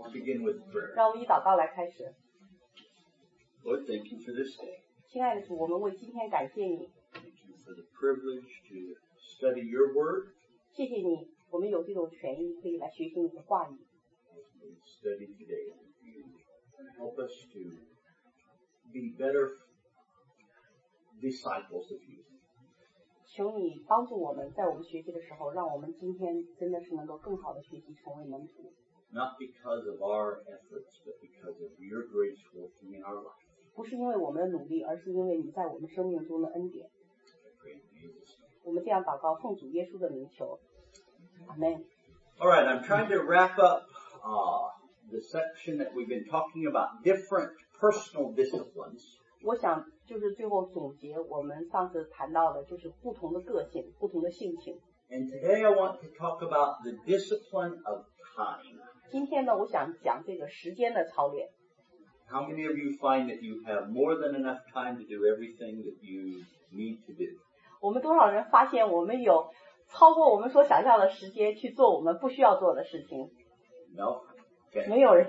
Let's begin with prayer. 让我们以祷告来开始。 Lord, thank you for this day. 亲爱的主，我们为今天感谢你， Thank you for the privilege to study your word. 谢谢你，我们有这种权益可以来学习你的话语。 As we study today, you help us to be better disciples of you. 求你帮助我们，在我们学习的时候，让我们今天真的是能够更好的学习，成为门徒。 Not because of our efforts, but because of your grace working in our life. 不是因为我们的努力，而是因为你在我们生命中的恩典。 I pray in Jesus' name. 我们这样祷告，奉主耶稣的名求，阿门。 All right, I'm trying to wrap up the section that we've been talking about different personal disciplines. 我想就是最后总结我们上次谈到的，就是不同的个性、不同的性情。 And today I want to talk about the discipline of time. 今天呢，我想讲这个时间的操练。 How many of you find that you have more than enough time to do everything that you need to do? 我们多少人发现我们有超过我们所想象的时间去做我们不需要做的事情？ No? Okay. 没有人。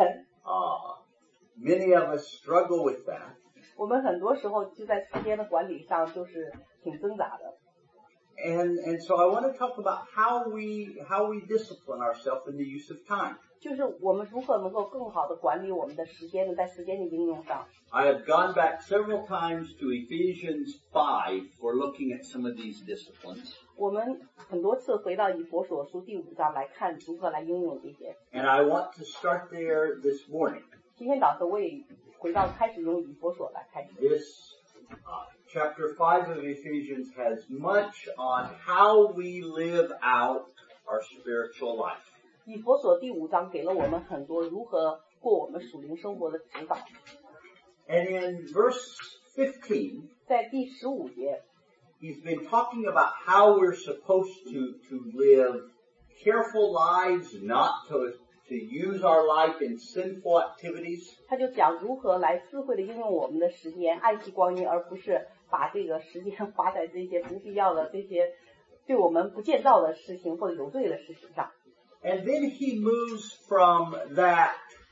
Many of us struggle with that. 我们很多时候就在时间的管理上就是挺挣扎的。 And so I want to talk about how we discipline ourselves in the use of time. 就是我们如何能够更好的管理我们的时间呢？在时间的应用上， I have gone back several times to Ephesians 5 for looking at some of these disciplines. 我们很多次回到以弗所书第5章来看如何来应用这些。 And I want to start there this morning. 今天早上我也回到开始用以弗所来开始。 This chapter 5 of Ephesians has much on how we live out our spiritual life. 以弗所第5章给了我们很多如何过我们属灵生活的指导。 And in verse 15, 在第15节， he's been talking about how we're supposed to live careful lives, not to use our life in sinful activities. 他就讲如何来智慧的应用我们的时间，爱惜光阴，而不是把这个时间花在这些不必要的、这些对我们不建造的事情或者有罪的事情上。 And then he moves from that,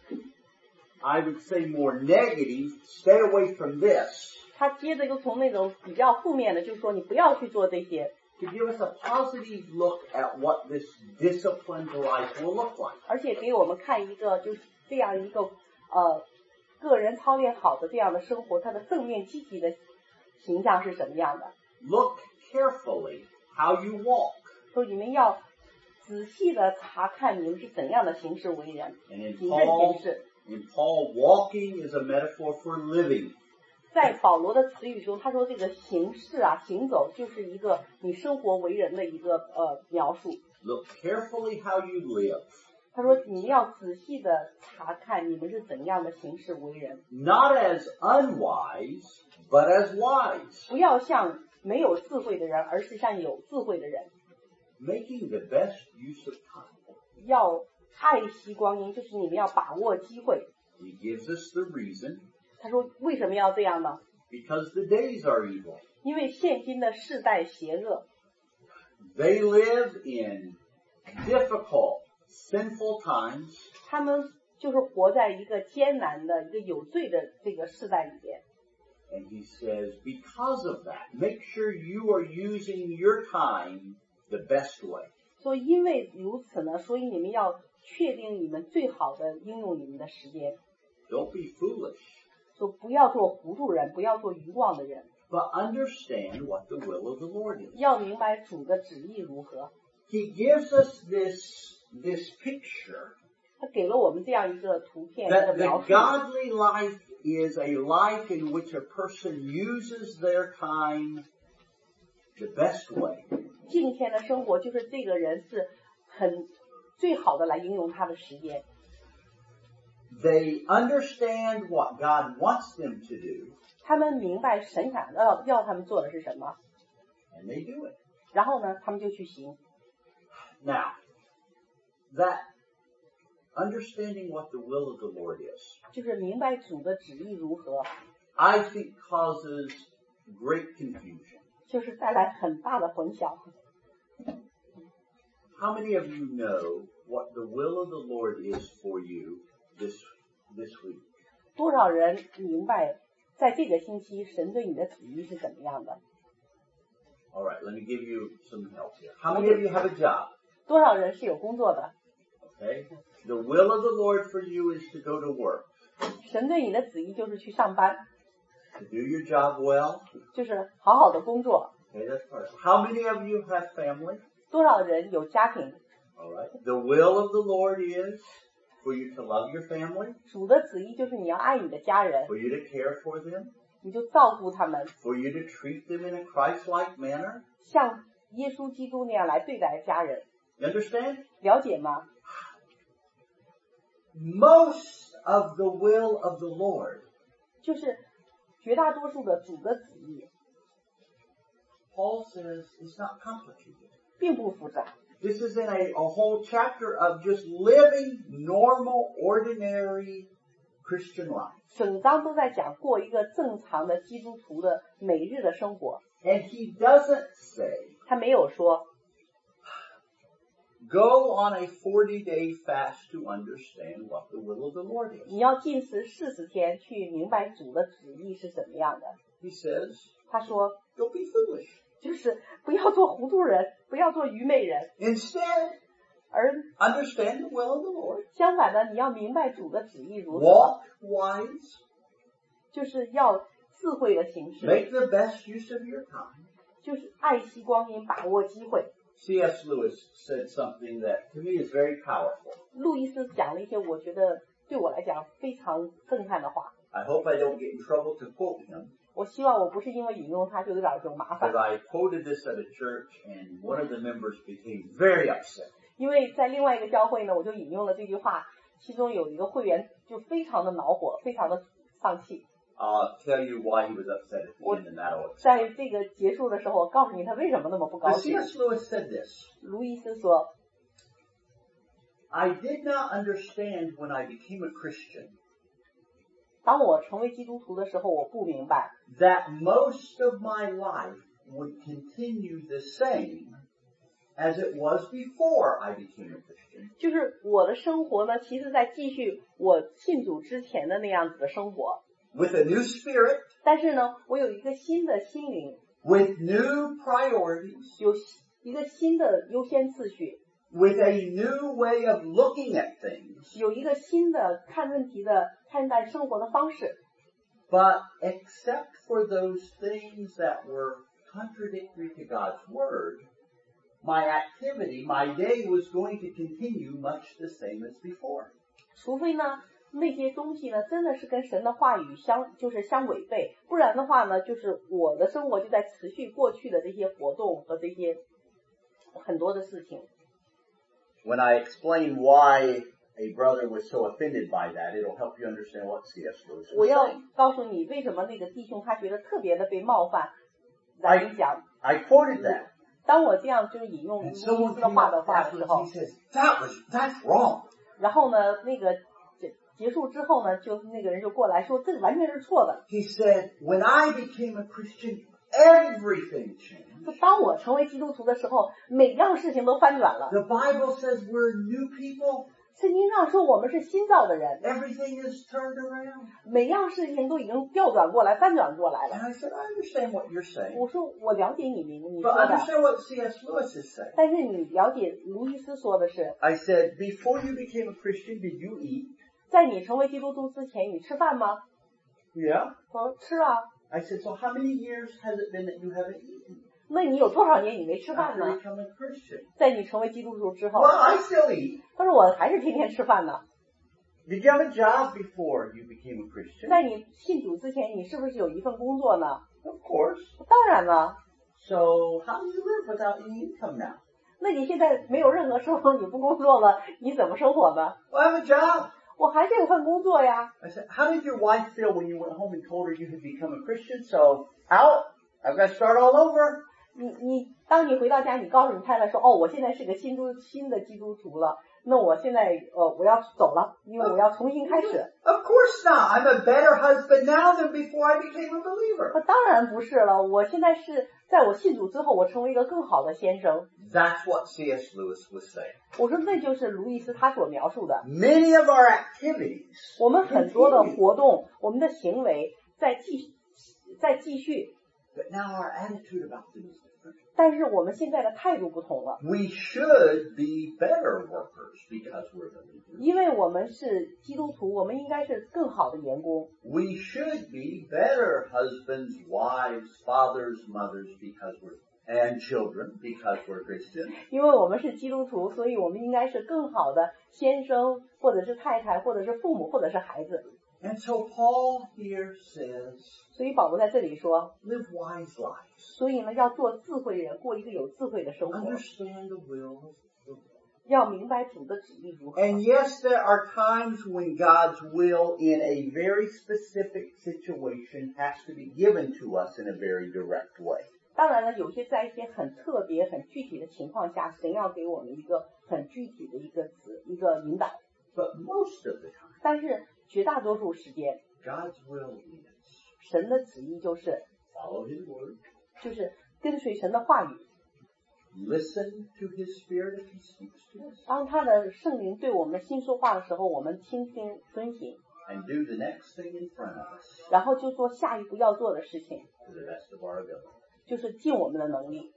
I would say more negative, stay away from this, 他接着又从那种比较负面的，就是说你不要去做这些， to give us a positive look at what this disciplined life will look like. 而且给我们看一个就是这样一个个人操练好的这样的生活，它的正面积极的形象是什么样的？ Look carefully how you walk. 说你们要仔细的查看你们是怎样的行事为人， And in 谨慎行事。 Paul, walking is a metaphor for living. 在保罗的词语中，他说这个行事啊，行走就是一个你生活为人的一个描述。 Look carefully how you live. 他说你们要仔细的查看你们是怎样的行事为人， Not as unwise, but as wise. 不要像没有智慧的人，而是像有智慧的人。 Making the best use of time. 要爱惜光阴，就是你们要把握机会。 He gives us the reason. 他说为什么要这样呢？ Because the days are evil. 因为现今的世代邪恶， They live in difficult, sinful times. 他们就是活在一个艰难的、一个有罪的这个世代里边。 And he says, because of that, make sure you are using your time the best way. 所以因为如此呢，所以你们要确定你们最好的应用你们的时间。 Don't be foolish, 说不要做糊涂人，不要做愚妄的人， but understand what the will of the Lord is. 要明白主的旨意如何。 He gives us this picture 他给了我们这样一个图片，一个 that the 描述。 godly life is a life in which a person uses their time the best way. 今天的生活就是这个人是很最好的来应用他的时间。 They understand what God wants them to do, 他们明白神想要他们做的是什么， and they do it. 然后呢，他们就去行。 Now, that understanding what the will of the Lord is, 就是明白主的旨意如何， I think causes great confusion. 就是带来很大的混淆。 How many of you know what the will of the Lord is for you 多少人明白在这个星期神对你的旨意是怎么样的？ All right, let me give you some help here. How many of you have a job? 多少人是有工作的？ Okay. The will of the Lord for you is to go to work. 神对你的旨意就是去上班， To do your job well. 就是好好的工作。 Okay, that's part. How many of you have family? 多少人有家庭？ All right. The will of the Lord is for you to love your family, 主的旨意就是你要爱你的家人， for you to care for them, 你就照顾他们， for you to treat them in a Christ-like manner. 像耶稣基督那样来对待家人。 You understand? 了解吗？ Most of the will of the Lord, 就是绝大多数的主的旨意 Paul says, is not complicated. 并不复杂。 This is in a whole chapter of just living normal, ordinary Christian life. 整章都在讲过一个正常的基督徒的每日的生活， And he doesn't say, 他没有说 go on a 40-day fast to understand what the will of the Lord is. 你要禁食40天去明白主的旨意是怎么样的。 He says, 他说 don't be foolish. 就是不要做糊涂人，不要做愚昧人， Instead, 而 understand the will of the Lord. 相反的，你要明白主的旨意如何， Walk wise. 就是要智慧的行事， Make the best use of your time. 就是爱惜光阴，把握机会。 C.S. Lewis said something that to me is very powerful. 路易斯讲了一些我觉得对我来讲非常震撼的话， I hope I don't get in trouble to quote him, 我希望我不是因为引用它就有点就麻烦 because，I quoted this at a church and one of the members became very upset. 因为在另外一个教会呢，我就引用了这句话，其中有一个会员就非常的恼火，非常的丧气。 I'll tell you why he was upset at the end, and that'll explain. 在这个结束的时候，我告诉你他为什么那么不高 But 兴。 C.S. Lewis said this, 路易斯说， I did not understand when I became a Christian 当我成为基督徒的时候，我不明白， that most of my life would continue the same as it was before I became a Christian. 就是我的生活呢，其实在继续我信主之前的那样子的生活， With a new spirit, 但是呢，我有一个新的心灵， with new priorities, 有一个新的优先次序， with a new way of looking at things. 有一个新的看问题的看待生活的方式。 But except for those things that were contradictory to God's Word, my activity, my day was going to continue much the same as before. 除非呢，那些东西呢，真的是跟神的话语相违背，不然的话呢，就是我的生活就在持续过去的这些活动和这些很多的事情。 When I explain why a brother was so offended by that, it'll help you understand what C.S. Lewis 我 was 要 saying. 告诉你为什么那个弟兄他觉得特别的被冒犯，来讲， I quoted that. 当我这样就是引用路 And 易 someone 斯的 came 话 up 的话的时 afterwards 候 and，he says, that's wrong. 然后呢，那个结束之后呢，就那个人就过来说，这完全是错的。 He said, when I became a Christian, everything changed. 就当我成为基督徒的时候，每样事情都翻转了。 The Bible says we're new people. 圣经上说我们是新造的人， Everything is turned around. 每样事情都已经调转过来、翻转过来 And 了。 I said, I understand what you're saying. 我说我了解你说 But 的， understand what C.S. Lewis is saying. 但是你了解卢伊斯说的是， I said, before you became a Christian, did you eat? 在你成为基督徒之前，你吃饭吗？ Yeah. 他说吃啊。 I said, so how many years has it been that you haven't eaten 那你有多少年你没吃饭 after 呢？ becoming a Christian? 在你成为基督徒之后 Well,，I still eat. 他说我还是天天吃饭呢。 Did you have a job before you became a Christian? 在你信主之前，你是不是有一份工作呢？ Of course. 当然了。 So how do you live without any income now? 那你现在没有任何收入，你不工作了，你怎么生活呢？ Well, I have a job. 我还是有份工作呀。 I said, how did your wife feel when you went home and told her you had become a Christian? So out. I've got to start all over. 当你回到家，你告诉你太太说，哦，我现在是个新的基督徒了，那我现在我要走了，因为我要重新开始。 Of course not. I'm a better husband now than before I became a believer. 当然不是了，我现在是在我信主之后，我成为一个更好的先生。 That's what C.S. Lewis was saying. 我说那就是路易斯他所描述的。 Many of our activities 我们很多的活动，我们的行为在继续。 But now our attitude about them is different. 但是我们现在的态度不同了。 We should be better workers because we're believers. 因为我们是基督徒，我们应该是更好的员工。 We should be better husbands, wives, fathers, mothers because and children because we're Christians. 因为我们是基督徒，所以我们应该是更好的先生，或者是太太，或者是父母，或者是孩子。 And so Paul here says, 所以保罗在这里说 live wise lives. 所以呢，要做智慧人，过一个有智慧的生活， Understand the will of the Lord. 要明白主的旨意如何。 And yes, there are times when God's will in a very specific situation has to be given to us in a very direct way. 当然了，有些在一些很特别、很具体的情况下，神要给我们一个很具体的一个引导。 But most of the time, 但是绝大多数时间， God's will is 神的旨意就是 follow His word, 跟随神的话语， listen to His Spirit as He speaks to us, 当他的圣灵对我们心说话的时候，我们倾听遵行， and do the next thing in front of us 然后就做下一步要做的事情， to the best of our ability. 就是尽我们的能力。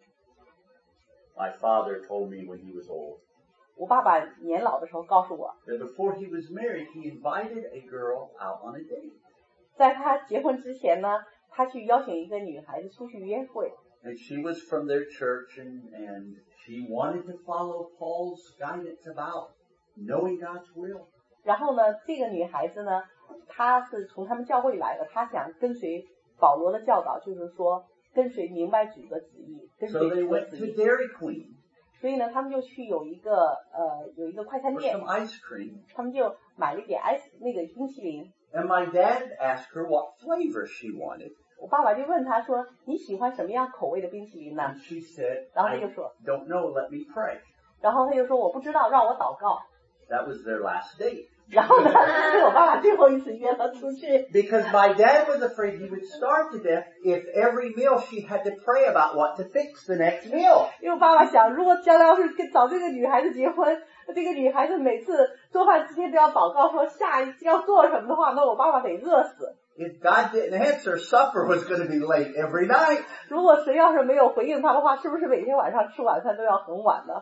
My father told me when he was old 我爸爸年老的时候告诉我， that before he was married, he invited a girl out on a date. 在他结婚之前呢，他去邀请一个女孩子出去约会， And she was from their church, and she wanted to follow Paul's guidance about knowing God's will. 然后呢，这个女孩子呢，她是从他们教会来的，她想跟随保罗的教导，就是说跟随明白主的旨意，跟 So 随 they 主的 went 旨 to 意。 Dairy Queen 所以呢，他们就去有一个快餐 for 店 some，ice cream. 他们就买了一点那个冰淇淋。 And my dad asked her what flavor she wanted. 我爸爸就问他说：“你喜欢什么样口味的冰淇淋呢 And she said, 然后他 I 就说， don't know, let me pray. 然后他就说我不知道，让我祷告。 That was their last date. 然后呢，这是我爸爸最后一次约他出去。 Because my dad was afraid he would starve to death if every meal she had to pray about what to fix the next meal. 因为我爸爸想，如果将来要是找这个女孩子结婚，这个女孩子每次做饭之前都要祷告说下一要做什么的话，那我爸爸得饿死。 If God didn't answer, supper was going to be late every night. 如果神要是没有回应他的话，是不是每天晚上吃晚饭都要很晚呢？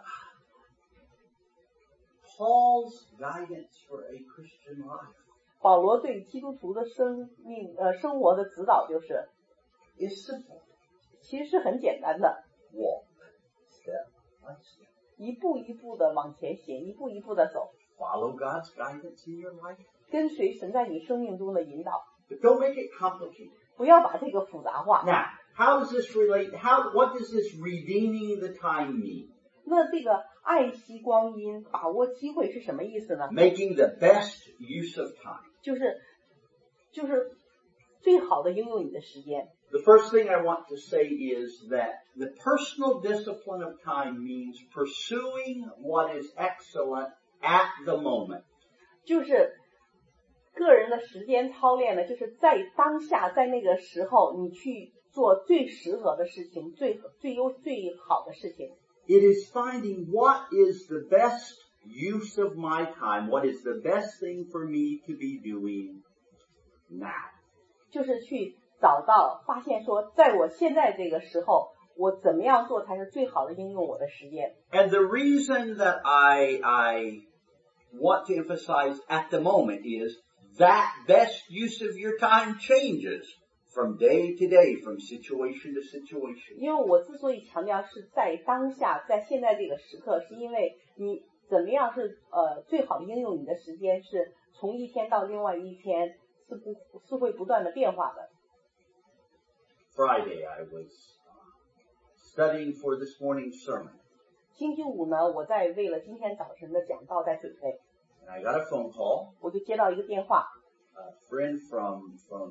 Paul's guidance for a Christian life 保罗对基督徒的生活的指导就是， is simple. 其实是很简单的， Walk step by step. 一步一步的往前行，一步一步的走， Follow God's guidance in your life. 跟随神在你生命中的引导， But don't make it complicated. 不要把这个复杂化。 Now, how does this relate? What does this redeeming the time mean? 那这个爱惜光阴，把握机会是什么意思呢？ Making the best use of time. 就是最好的应用你的时间。 The first thing I want to say is that the personal discipline of time means pursuing what is excellent at the moment. 就是个人的时间操练呢，就是在当下，在那个时候，你去做最适合的事情，最好的事情。 It is finding what is the best use of my time, what is the best thing for me to be doing now. 就是去找到、发现说，在我现在这个时候，我怎么样做才是最好的应用我的时间。 And the reason that I want to emphasize at the moment is that best use of your time changes from day to day, from situation to situation. 因为我之所以强调是在当下，在现在这个时刻，是因为你怎么样是最好的应用你的时间，是从一天到另外一天，是会不断的变化的。 Friday, I was studying for this morning's sermon. 星期五呢，我在为了今天早晨的讲道在准备， And I got a phone call. 我就接到一个电话， A friend from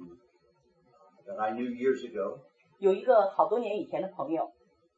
that I knew years ago. 有一个好多年以前的朋友，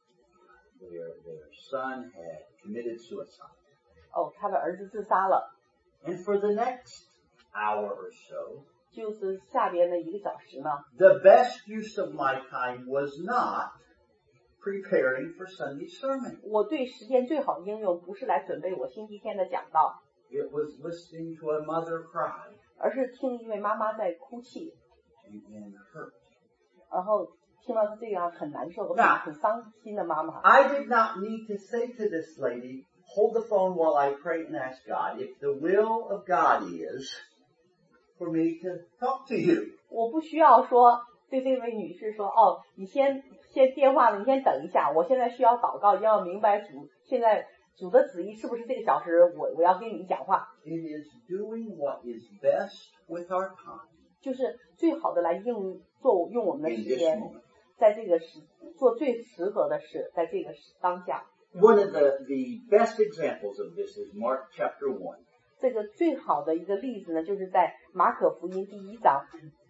Their son had committed suicide. 他的儿子自杀了， And for the next hour or so, 就是下边的1个小时呢， the best use of my time was not preparing for Sunday's sermon. 我对时间最好的应用不是来准备我星期天的讲道， It was listening to a mother cry 而是听一位妈妈在哭泣， and hurt. 然后听到这样很难受、很伤心的妈妈。 I did not need to say to this lady, hold the phone while I pray and ask God if the will of God is for me to talk to you. 我不需要说对这位女士说，哦，你先电话了，你先等一下，我现在需要祷告，要明白现在主的旨意是不是这个小时我要跟你讲话。 It is doing what is best with our time 就是最好的来用我们的 in 时 this 间， moment. 在这个做最适合的事，在这个当下。 One of the best examples of this is Mark chapter 1. 这个最好的一个例子呢，就是在马可福音第1章。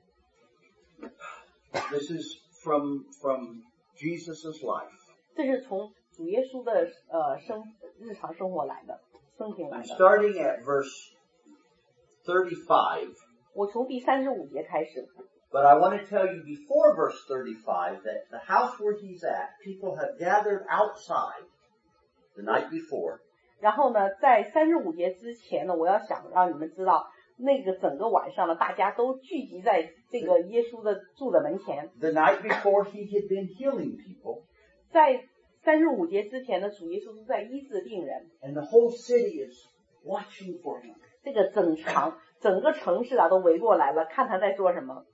This is from Jesus' life. 这是从主耶稣的日常生活来的，生平来 I'm 的。 starting at verse 35, 我从第35节开始， but I want to tell you before verse 35 that the house where he's at, people have gathered outside the night before. 然后呢，在35节之前呢，我要想让你们知道，那个整个晚上呢，大家都聚集在这个耶稣的住的门前。 The night before he had been healing people, 在35节之前呢，主耶稣是在医治病人， and the whole city is watching for him. 这个整个城市啊都围过来了，看他在做什么。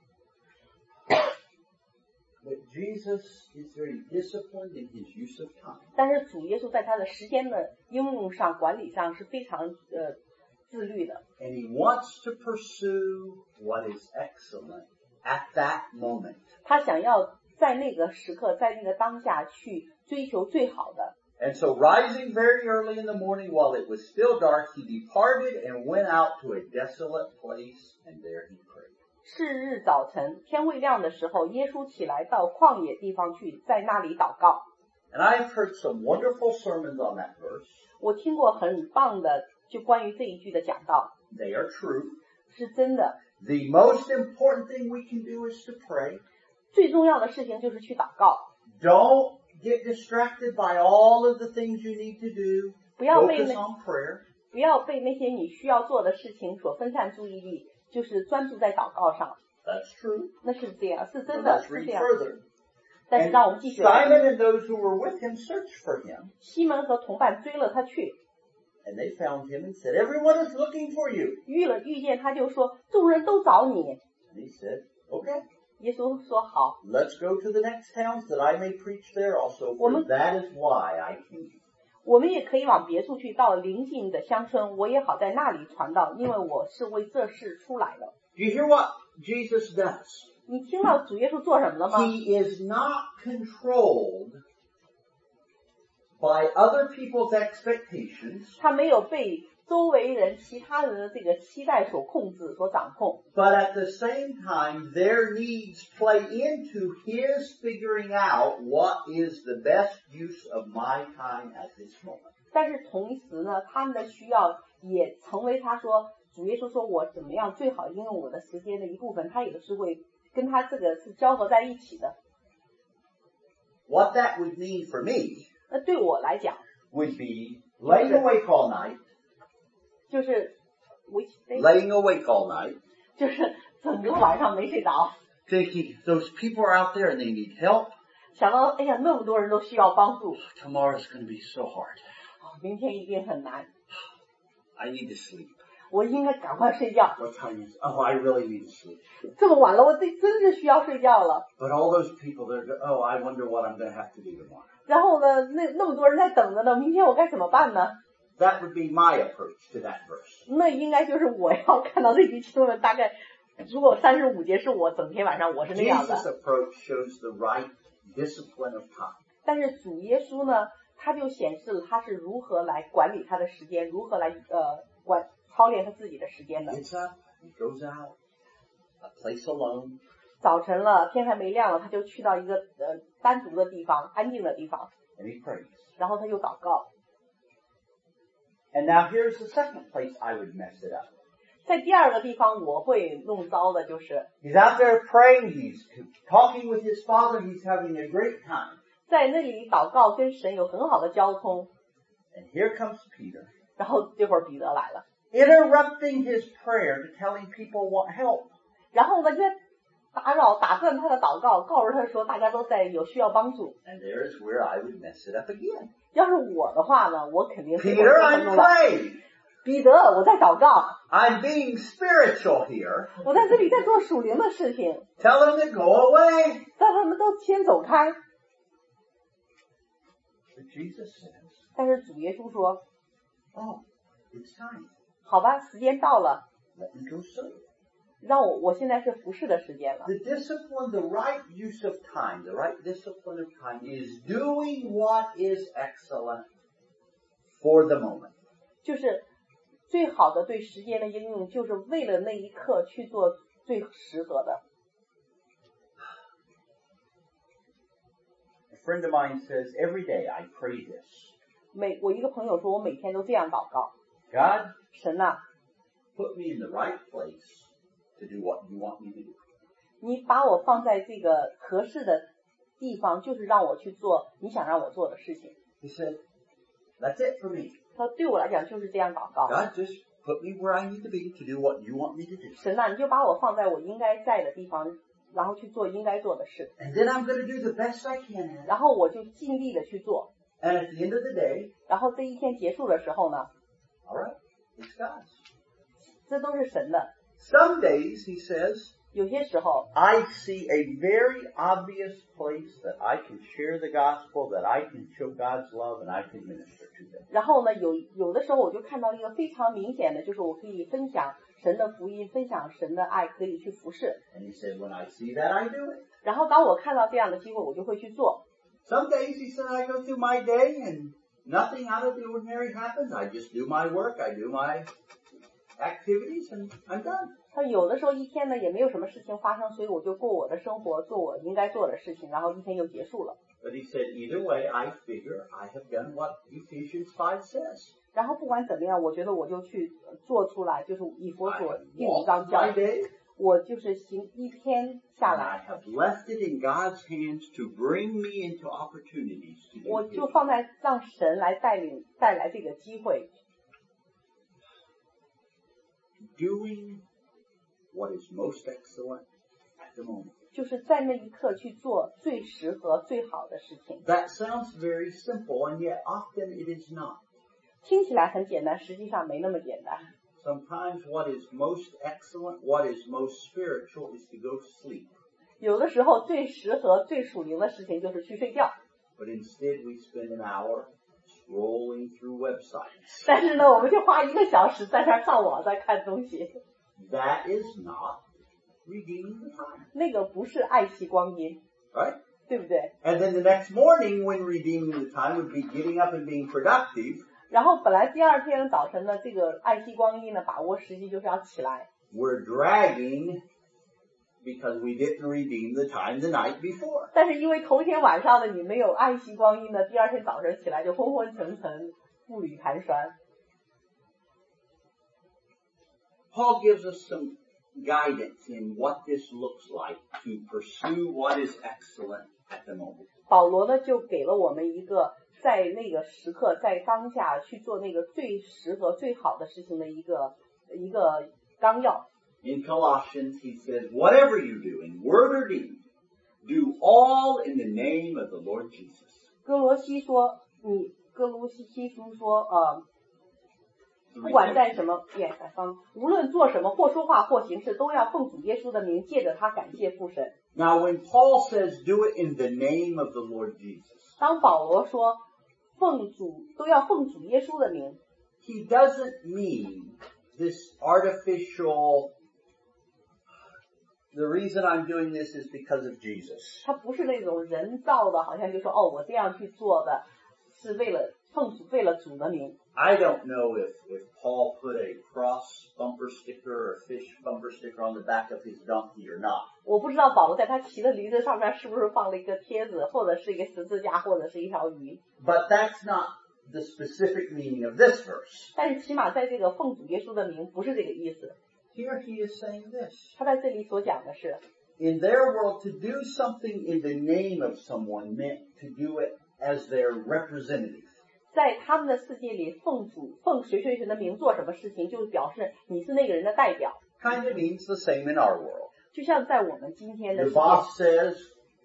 But Jesus is very disciplined in his use of time. 但是主耶稣在他的时间的应用上、管理上是非常自律的。 And he wants to pursue what is excellent at that moment. 他想要在那个时刻，在那个当下去追求最好的。 And so rising very early in the morning while it was still dark, he departed and went out to a desolate place, and there he prayed. 是日早晨，天未亮的时候，耶稣起来到旷野地方去，在那里祷告。 And I have heard some wonderful sermons on that verse. 我听过很棒的，就关于这一句的讲道， They are true. 是真的。 The most important thing we can do is to pray. 最重要的事情就是去祷告， Don't get distracted by all of the things you need to do. 不要被 Focus on prayer. 那些你需要做的事情所分散注意力，就是专注在祷告上。 That's true. 那是这样，是 So 真的 let's 是 read 这样。 further. 但是 And 让我们继续来。 Simon and those who were with him searched for him, 西门和同伴追了他去， and they found him and said, "Everyone is looking for you." 遇见他就说，众人都找你。 And he said, "Okay, 耶稣说好， let's go to the next towns that I may preach there also, for Woman- that is why I came." 我们也可以往别处去，到邻近的乡村，我也好在那里传道，因为我是为这事出来的。 Do you hear what Jesus does? 你听到主耶稣做什么了吗？ He is not controlled by other people's expectations, 他没有被周围人、其他人的这个期待所控制、所掌控， but at the same time, their needs play into his figuring out what is the best use of my time at this moment. 但是同时呢，他们的需要也成为他说主耶稣说我怎么样最好应用我的时间的一部分，他也是会跟他这个是交合在一起的。 What that would mean for me 那对我来讲， would be laying awake all night, 就是 which day， laying awake all night, 就是整个晚上没睡着， thinking those people are out there and they need help. 想到哎呀那么多人都需要帮助， Tomorrow's going to be so hard. 明天一定很难， I need to sleep. 我应该赶快睡觉。 What time is it? Oh, I really need to sleep. 这么晚了，我真是需要睡觉了。 But all those people, oh, I wonder what I'm going to have to do tomorrow. 然后呢，那么多人在等着呢，明天我该怎么办呢？ That would be my approach to that verse. 那应该就是我要看到这句经文，大概如果35节是我整天晚上我是那样 Jesus' 的， approach shows the right discipline of time. 但是主耶稣呢，他就显示了他是如何来管理他的时间，如何来操练他自己的时间的。 He gets up, he goes out, a place alone, 早晨了，天还没亮了，他就去到一个单独的地方，安静的地方， and he prays. 然后他就祷告。 And now here's the second place I would mess it up. 在第二个地方我会弄糟的就是， He's out there praying, he's talking with his father, he's having a great time. 在那里祷告跟神有很好的交通。 And here comes Peter, 然后这会儿彼得来了， interrupting his prayer to telling people want help. 然后呢就打断他的祷告，告诉他说大家都在有需要帮助。 And there's where I would mess it up again. 要是我的话呢，我肯定是 Peter, I'm praying. 彼得，我在祷告， I'm being spiritual here. 我在这里在做属灵的事情， Tell them to go away. 让他们都先走开。 But Jesus says, 但是主耶稣说， oh, it's time. 好吧，时间到了， Let me go serve. 让我现在是服侍的时间了。 The discipline, the right use of time, the right discipline of time is doing what is excellent for the moment. 就是最好的对时间的应用，就是为了那一刻去做最适合的。 A friend of mine says, every day I pray this. 我一个朋友说，我每天都这样祷告， God, 神啊， put me in the right place to do what you want me to do. 你把我放在这个合适的地方，就是让我去做你想让我做的事情。 He said, that's it for me. 他说对我来讲就是这样祷告。 God, just put me where I need to be to do what you want me to do. 神啊，你就把我放在我应该在的地方，然后去做应该做的事， And then I'm going to do the best I can at it. 然后我就尽力的去做。 And at the end of the day, 然后这一天结束的时候呢， all right, it's God's. 这都是神的。 Some days, he says, 有些时候， I see a very obvious place that I can share the gospel, that I can show God's love, and I can minister to them. 然后呢，有的时候我就看到一个非常明显的，就是我可以分享神的福音，分享神的爱，可以去服侍。 And he said, when I see that, I do it. 然后当我看到这样的机会，我就会去做。 Some days, he said, I go through my day and nothing out of the ordinary happens. I just do my work, I do my activities, and I'm done. 他有的时候一天呢也没有什么事情发生，所以我就过我的生活，做我应该做的事情，然后一天就结束了。 But he said, either way, I figure I have done what Ephesians 5 says. 然后不管怎么样，我觉得我就去做出来，就是以佛 I 所 have 第五 walked 章教 my，day, 我就是行一天下 and I 来， have left it in God's hands to bring me into opportunities to do 我 His 就放在让神来带来这个机会， doing what is most excellent at the moment. 就是在那一刻去做最适合、最好的事情。 That sounds very simple, and yet often it is not. 听起来很简单，实际上没那么简单。 Sometimes what is most excellent, what is most spiritual, is to go to sleep. 有的时候最适合、最属灵的事情就是去睡觉， But instead we spend an hour scrolling through websites. 但是呢，我们就花1个小时在那儿上网在看东西， That is not redeeming the time, 那个不是爱惜光阴， right? 对不对？ And then the next morning when redeeming the time would be getting up and being productive. 然后本来第二天早晨的这个爱惜光阴呢，把握时机就是要起来， We're dragging because we didn't redeem the time the night before. 但是因为头一天晚上的你没有爱惜光阴呢，第二天早晨起来就昏昏沉沉，步履蹒跚。 Paul gives us some guidance in what this looks like to pursue what is excellent at the moment. 保罗呢就给了我们一个在那个时刻，在当下去做那个最适合、最好的事情的一个纲要。 In Colossians, he says, whatever you do in word or deed, do all in the name of the Lord Jesus. 哥罗西书说，不管在什么无论做什么，或说话或行事，都要奉主耶稣的名，借着他感谢父神。 Now, when Paul says do it in the name of the Lord Jesus, 当保罗说都要奉主耶稣的名， he doesn't mean this artificial, the reason I'm doing this is because of Jesus. 他不是那种人造的，好像就说我这样去做的是为了主的名。 I don't know if Paul put a cross bumper sticker or a fish bumper sticker on the back of his donkey or not. 我不知道保罗在他骑的驴子上面是不是放了一个贴子，或者是一个十字架，或者是一条鱼。 But that's not the specific meaning of this verse. 但是起码在这个奉主耶稣的名不是这个意思。 Here he is saying this. 他在这里所讲的是， in their world, to do something in the name of someone meant to do it as their representative. 在他们的世界里，奉谁谁谁的名做什么事情，就表示你是那个人的代表。 Kind of means the same in our world. 就像在我们今天的 Your 世界， boss says,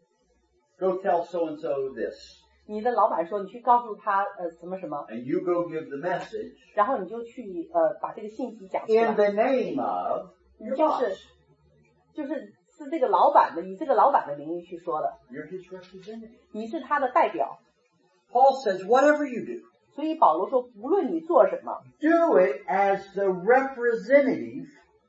go tell so-and-so this. 你的老板说你去告诉他什么什么， And you go give the message 然后你就去把这个信息讲出 in 来， the name of 你 your 就 boss. 是这个老板的，以这个老板的名义去说的， You're his representative. 你是他的代表。 Paul says, whatever you do, 所以保罗说，不论你做什么， do it as the representative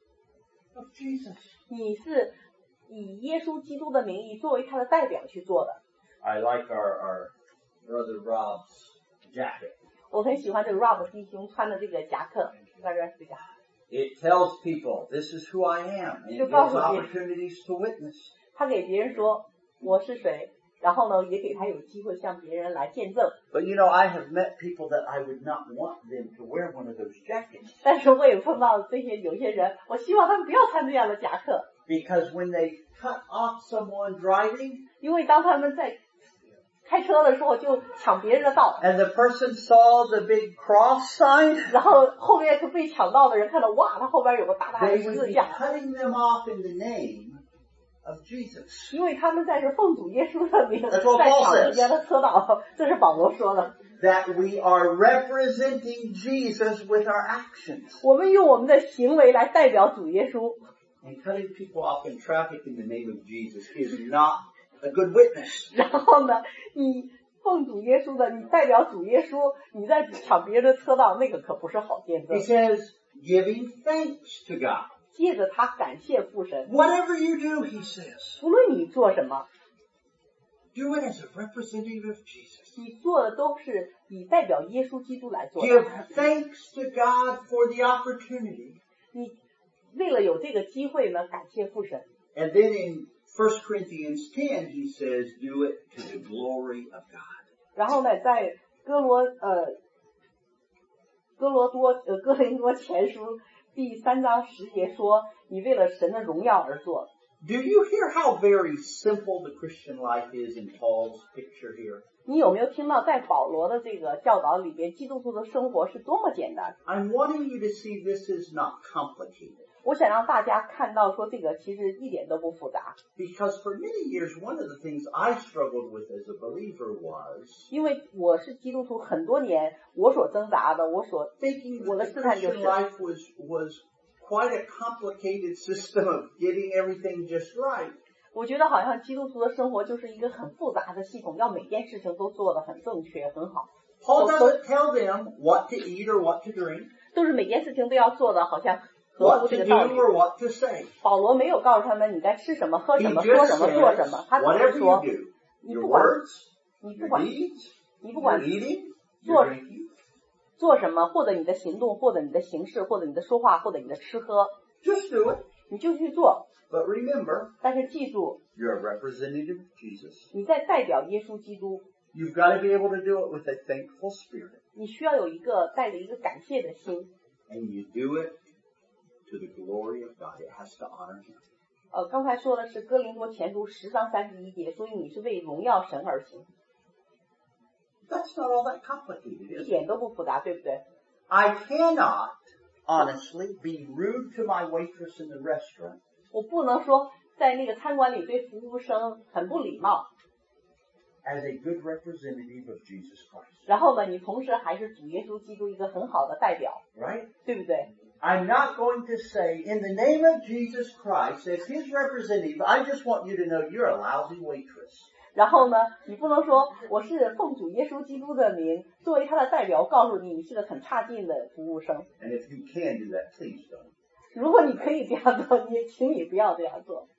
of Jesus. 你是以耶稣基督的名义作为他的代表去做的。 I like our brother Rob's jacket. 我很喜欢这个 Rob 弟兄穿的这个夹克，大家这个。 It tells people, this is who I am, and it gives opportunities to witness. 他给别人说我是谁，然后呢，也给他有机会向别人来见证。 But you know, I have met people that I would not want them to wear one of those jackets. 但是我也碰到有些人，我希望他们不要穿这样的夹克， Because when they cut off someone driving, 因为当他们在开车的时候就抢别人的道， and the person saw the big cross sign, 然后后面被抢道的人看到，哇，他后边有个大大的 they 十 would 字 be 架， cutting them off in the name of Jesus. 因为他们在这奉主耶稣的名 That's what 在 Paul 抢 says. 人家的车道，这是保罗说的。 That we are representing Jesus with our actions. 我们用我们的行为来代表主耶稣， And cutting people off in traffic in the name of Jesus is not a good witness. 然后呢，你奉主耶稣的，你代表主耶稣，你在抢别人的车道，那个可不是好见证 He。says, giving thanks to God. 接着他感谢父神， Whatever you do, he says, 无论你做什么， do it as a representative of Jesus. 你做的都是以代表耶稣基督来做 Give 的。 thanks to God for the opportunity. 你为了有这个机会呢，感谢父神。 And then in 1 Corinthians 10, he says, do it to the glory of God. 然后呢，在哥林多前书第3章10节说，你为了神的荣耀而做。 Do you hear how very simple the Christian life is in Paul's picture here? 你有没有听到在保罗的这个教导里边，基督徒的生活是多么简单？ I'm wanting you to see this is not complicated. 我想让大家看到说这个其实一点都不复杂， Because for many years, one of the things I struggled with as a believer was 因为我是基督徒很多年，我所挣扎的，我 thinking 的 that 试 the 探就 Christian 是， life was quite a complicated system of getting everything just right. 我觉得好像基督徒的生活就是一个很复杂的系统，要每件事情都做得很正确、很好， Paul doesn't tell them what to eat or what to drink, 都是每件事情都要做的，好像合 what 乎 to 这个 do 道理。 or what to say. 保罗没有告诉他们你该吃什么、喝 He 什么、说 just 什么、做什 says, 么，他只 whatever 是 you 说 do, 你 your 不管 words, 你不 your 管 deeds, 你不 your 管 eating, 做 your drinking, 做什么，或者你的行动，或者你的行事，或者你的说话，或者你的吃喝， just do it. 你就去做。 But remember, 但是记住， you're a representative of Jesus. 你在代表耶稣基督， You've got to be able to do it with a thankful spirit. 你需要有一个带着一个感谢的心。 And you do it to the glory of God. It has to honor Him. 刚才说的是哥林多前书10章31节，所以你是为荣耀神而行， That's not all that complicated, 一 is it? 点都不复杂，对不对？ I cannot, honestly, be rude to my waitress in the restaurant 我不能说在那个餐馆里对服务生很不礼貌， as a good representative of Jesus Christ. 然后呢，你同时还是主耶稣基督一个很好的代表， Right? 对不对？ I'm not going to say, in the name of Jesus Christ, as His representative, I just want you to know you're a lousy waitress. 然后呢，你不能说我是奉主耶稣基督的名，作为他的代表，告诉你你是个很差劲的服务生。 And if you can do that, please don't. 如果你可以这样做，请你不要这样做。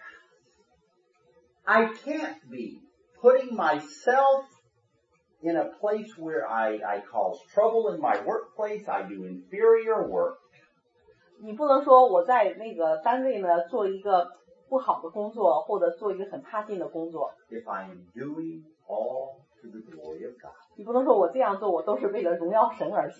I can't be putting myself in a place where I cause trouble in my workplace, I do inferior work, 你不能说我在那个单位呢做一个不好的工作，或者做一个很差劲的工作。 if I am doing all to the glory of God. 你不能说我这样做，我都是为了荣耀神而行。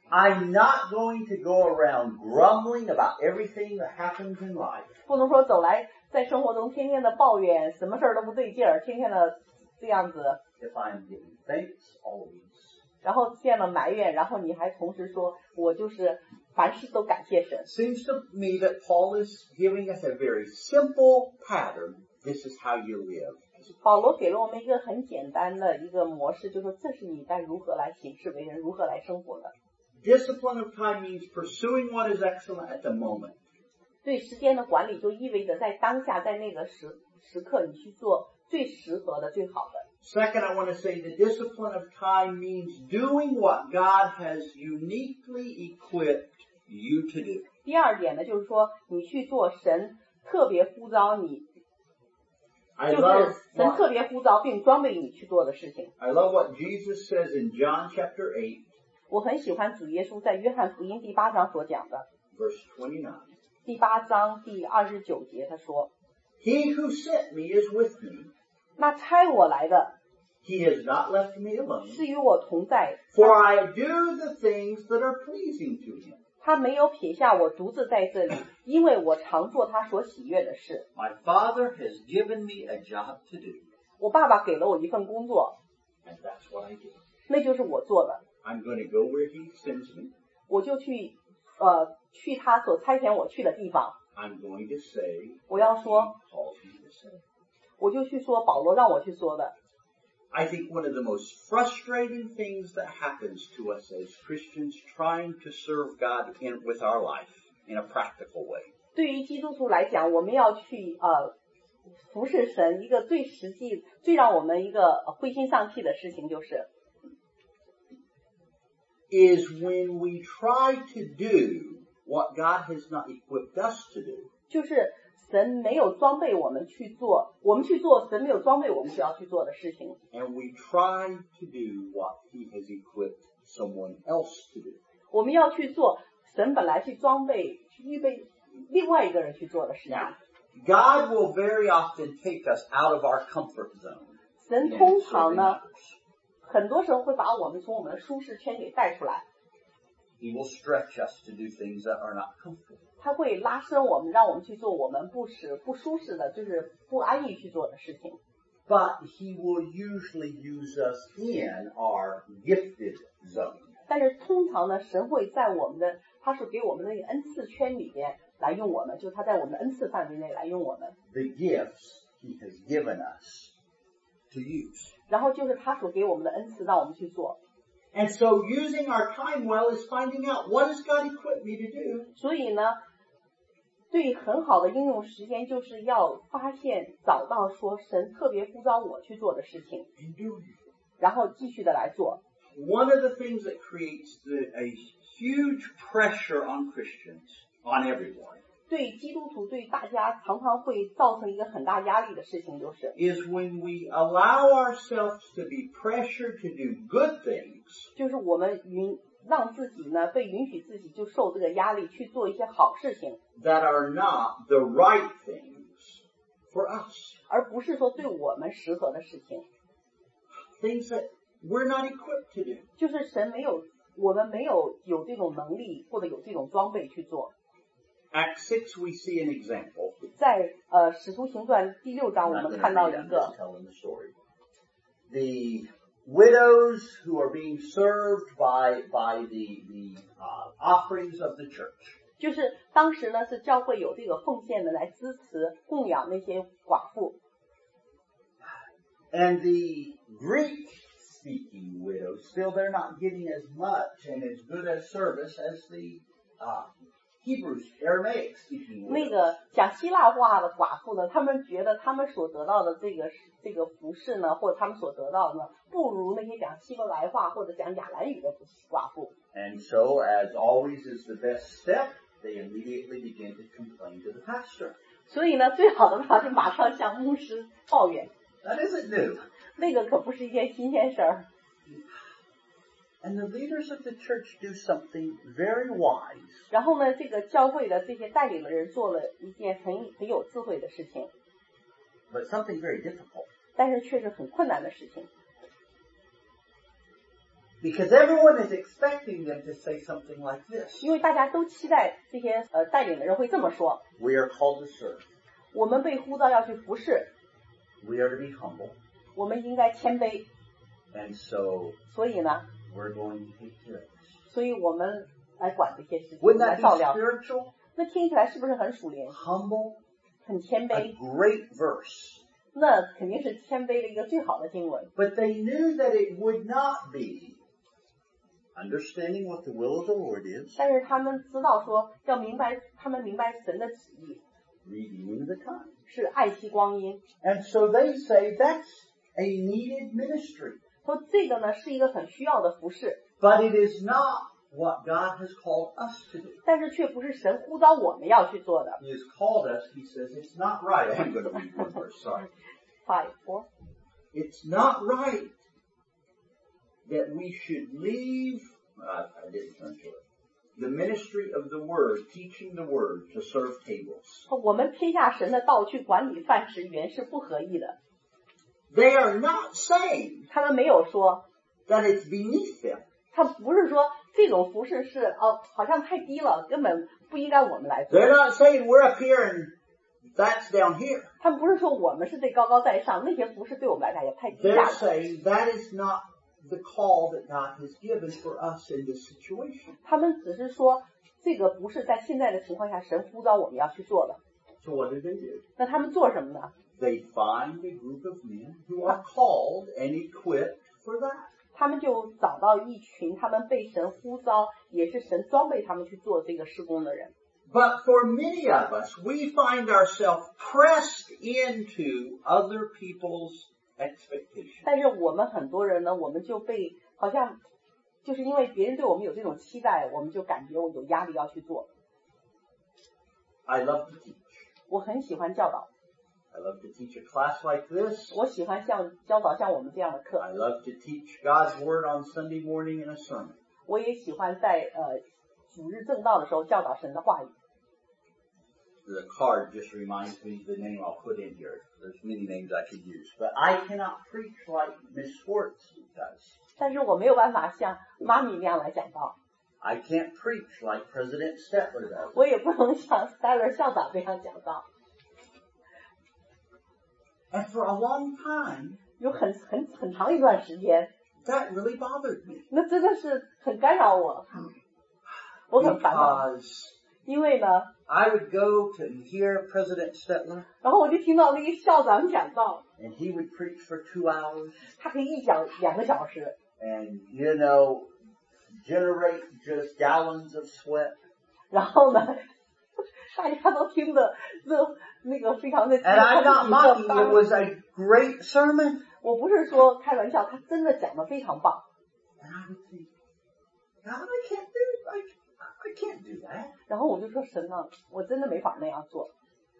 I'm not going to go around grumbling about everything that happens in life. 不能说走来在生活中天天的抱怨，什么事儿都不对劲儿，天天的这样子。 If I'm giving thanks always. 然后见了埋怨，然后你还同时说我就是凡事都感谢神。 Seems to me that Paul is giving us a very simple pattern. This is how you live. 保罗给了我们一个很简单的一个模式，就是说这是你该如何来行事为人，如何来生活的。 Discipline of time means pursuing what is excellent at the moment. 对时间的管理就意味着在当下，在那个时刻，你去做最适合的、最好的。 Second, I want to say the discipline of time means doing what God has uniquely equipped you to do. 第二点呢，就是说你去做神特别呼召你，就是神特别呼召并装备你去做的事情。 I love what Jesus says in John chapter 8. 我很喜欢主耶稣在约翰福音第8章所讲的。 Verse 29. 第8章第29节，他说 He who sent me is with me. 那差我来的 He has not left me alone. 是与我同在， For I do the things that are pleasing to him. 他没有撇下我独自在这里，因为我常做他所喜悦的事。 My Father has given me a job to do. 我爸爸给了我一份工作， And that's what I do. 那就是我做的， I'm going to go where he sends me. 我就去他所差遣我去的地方， I'm going to say 我要 what 说 he calls me to say. 我就去说保罗让我去说的。 I think one of the most frustrating things that happens to us as Christians trying to serve God with our life in a practical way. 对于基督徒来讲，我们要去服侍神，一个最实际、最让我们一个灰心丧气的事情就是 is when we try to do what God has not equipped us to do. 就是神没有装备我们去做，我们去做神没有装备我们需要去做的事情。 And we try to do what he has equipped someone else to do. 我们要去做神本来去装备、去预备另外一个人去做的事情。 Now, God will very often take us out of our comfort zone. 神通常呢，很多时候会把我们从我们的舒适圈给带出来。 He will stretch us to do things that are not comfortable. 他会拉伸我们，让我们去做我们不舒适的，就是不安逸去做的事情。 But he will usually use us in our gifted zone. 但是通常呢，神会在我们的，他是给我们的那个恩赐圈里边来用我们，就是他在我们的恩赐范围内来用我们。 The gifts he has given us to use. 然后就是他所给我们的恩赐，让我们去做。 And so using our time well is finding out what has God equipped me to do. 所以呢，对很好的应用时间，就是要发现、找到说神特别呼召我去做的事情， And doing it. 然后继续的来做。 One of the things that creates a huge pressure on Christians, on everyone, 对基督徒、对大家常常会造成一个很大压力的事情，就是 is when we allow ourselves to be pressured to do good things 就是我们让自己呢被允许自己就受这个压力去做一些好事情， that are not the right things for us. 而不是说对我们适合的事情， Things that we're not equipped to do. 就是神没有，我们没有这种能力或者有这种装备去做。 Acts 6, we see an example. 在使徒行传第6章，我们看到一个 telling the story. The widows who are being served by the offerings of the church. 就是当时呢是教会有这个奉献的来支持供养那些寡妇， And the Greek-speaking widows feel they're not getting as much and as good a service as the Hebrews, Aramaic-speaking 那 widows. 个讲希腊话的寡妇呢，他们觉得他们所得到的这个服饰呢，或者他们所得到的呢，不如那些讲希伯来话或者讲亚兰语的寡妇。 And so, as always is the best step, they immediately begin to complain to the pastor. 所以呢，最好的办法就马上向牧师抱怨， That isn't new. 那个可不是一件新鲜事儿。 And the leaders of the church do something very wise. 然后呢，这个教会的这些带领的人做了一件很有智慧的事情， But something very difficult. 但是却是很困难的事情。 Because everyone is expecting them to say something like this. 因为大家都期待这些带领的人会这么说。 We are called to serve. 我们被呼召要去服侍， We are to be humble. 我们应该谦卑。 And so 所以呢， we're going to take care of this. 所以我们来管这些事情， Wouldn't 来 that 照 be 料。 spiritual? 那听起来是不是很属灵、 Humble? 很谦 A 卑？ great verse. 那肯定是谦卑的一个最好的经文。 But they knew that it would not be understanding what the will of the Lord is, 但是他们知道说要明白，他们明白神的旨意 redeeming the time. 是爱惜光阴。 And so they say that's a needed ministry. 说这个呢是一个很需要的服侍， But it is not what God has called us to do. 但是却不是神呼召我们要去做的。 He has called us, he says, it's not right. I'm going to read one verse, sorry. 5, 4 It's not right that we should leave, I didn't turn to it, the ministry of the word, teaching the word to serve tables. 我们撇下神的道去管理饭食，原是不合意的。 They are not saying 他们没有说， that it's beneath them. 他不是说这种服饰是好像太低了，根本不应该我们来做。 They're not saying we're up here and that's down here. 他们不是说我们是最高高在上，那些服饰对我们来讲也太低 They're 下了。 saying that is not the call that God has given for us in this situation. 他们只是说这个不是在现在的情况下神呼召我们要去做的。 So what do? 那他们做什么呢？ They find a group of men who are called and equipped for that. 他们就找到一群他们被神呼召，也是神装备他们去做这个事工的人。 But for many of us, we find ourselves pressed into other people's expectations. 但是我们很多人呢，我们就被好像就是因为别人对我们有这种期待，我们就感觉我有压力要去做。 I love to teach. 我很喜欢教导， I love to teach a class like this. 我喜欢教导像我们这样的课， I love to teach God's Word on Sunday morning in a sermon. 我也喜欢在主日正道的时候教导神的话语。 The card just reminds me of the name I'll put in here. There's many names I could use. But I cannot preach like Miss Schwartz does. 但是我没有办法像妈咪那样来讲道， I can't preach like President Stetler does. 我也不能像 Styler 校长这样讲道。 And for a long time, 有很长一段时间， that really bothered me. 那真的是很干扰我，我很烦恼。 Because 因为呢， I would go to hear President Stetler, 然后我就听到那个校长讲道， and he would preach for 2 hours, 他可以一讲2个小时， and, generate just gallons of sweat. 然后呢，大家都听得那个非常的激 And I'm not 动 mocking, it was a great sermon. 我不是说开玩笑，他真的讲得非常棒。 And I would think, God, I can't do that. 然后我就说神呢，我真的没法那样做。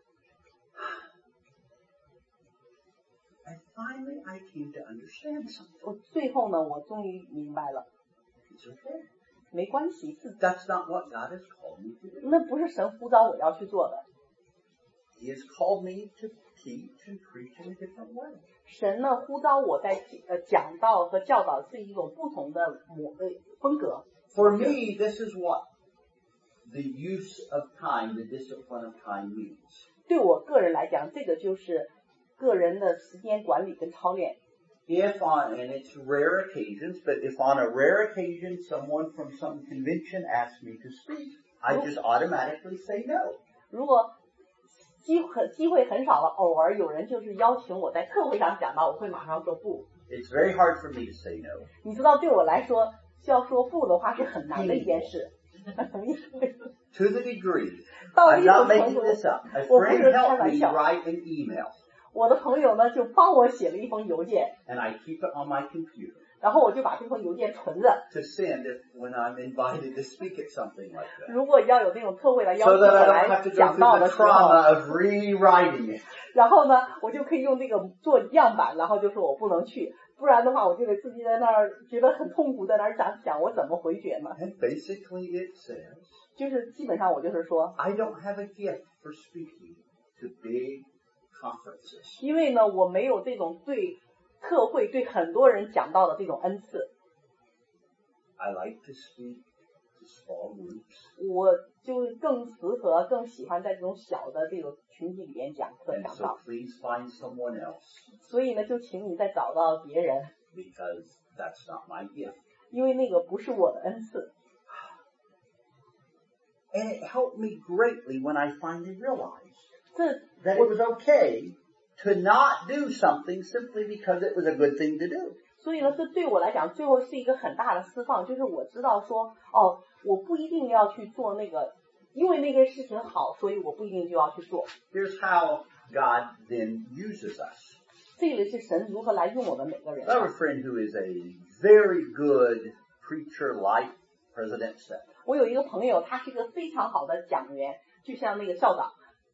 And finally, I came to understand something. 我最后呢，我终于明白了， It's okay. 没关系， That's not what God has called me to do. 那不是神呼召我要去做的。 He has called me to teach and preach in a different way. 神呢呼召我在讲道和教导是一种不同的风格。 For me, this is what the use of time, the discipline of time means. 对我个人来讲，这个就是个人的时间管理跟操练。 If on, and it's rare occasions, but if on a rare occasion someone from some convention asks me to speak, I just automatically say no. 如果机会很少了，偶尔有人就是邀请我在特会上讲到，我会马上说不。 It's very hard for me to say no. 你知道，对我来说，要说不的话是很难的一件事。 To the degree, 到 I'm 一种 not 程 making 度， this up. A 我不 friend 是开 helped 玩 me 笑。 write an email, 我的朋友呢就帮我写了一封邮件， and I keep it on my computer 然后我就把这封邮件存着。 to send when I'm invited to speak at something like that. 如果要有那种特会来邀 So 请 that 我 I don't 来 have to go 讲 through 道 the 的时候， trauma of rewriting it. 然后呢，我就可以用这个做样板，然后就说我不能去，不然的话我就得自己在那儿觉得很痛苦，在那儿想我怎么回绝呢？ And basically it says, 就是基本上我就是说， I don't have a gift for speaking to big conferences. 因为呢我没有这种对特会对很多人讲道的这种恩赐， I like to speak to small groups. 我就更适合、更喜欢在这种小的这个群体里边讲课 And 讲 so 道。 please find someone else 所以呢，就请你再找到别人， because that's not my gift. 因为那个不是我的恩赐。 And it helped me greatly when I finally realized 这 that it was okay to not do something simply because it was a good thing to do. 所以呢，这对我来讲，最后是一个很大的释放，就是我知道说，哦，我不一定要去做那个，因为那个事情好，所以我不一定就要去做。 Here's how God then uses us. 这个是神如何来用我们每个人 I。have a friend who is a very good preacher like President said. 我有一个朋友，他是一个非常好的讲员，就像那个校长。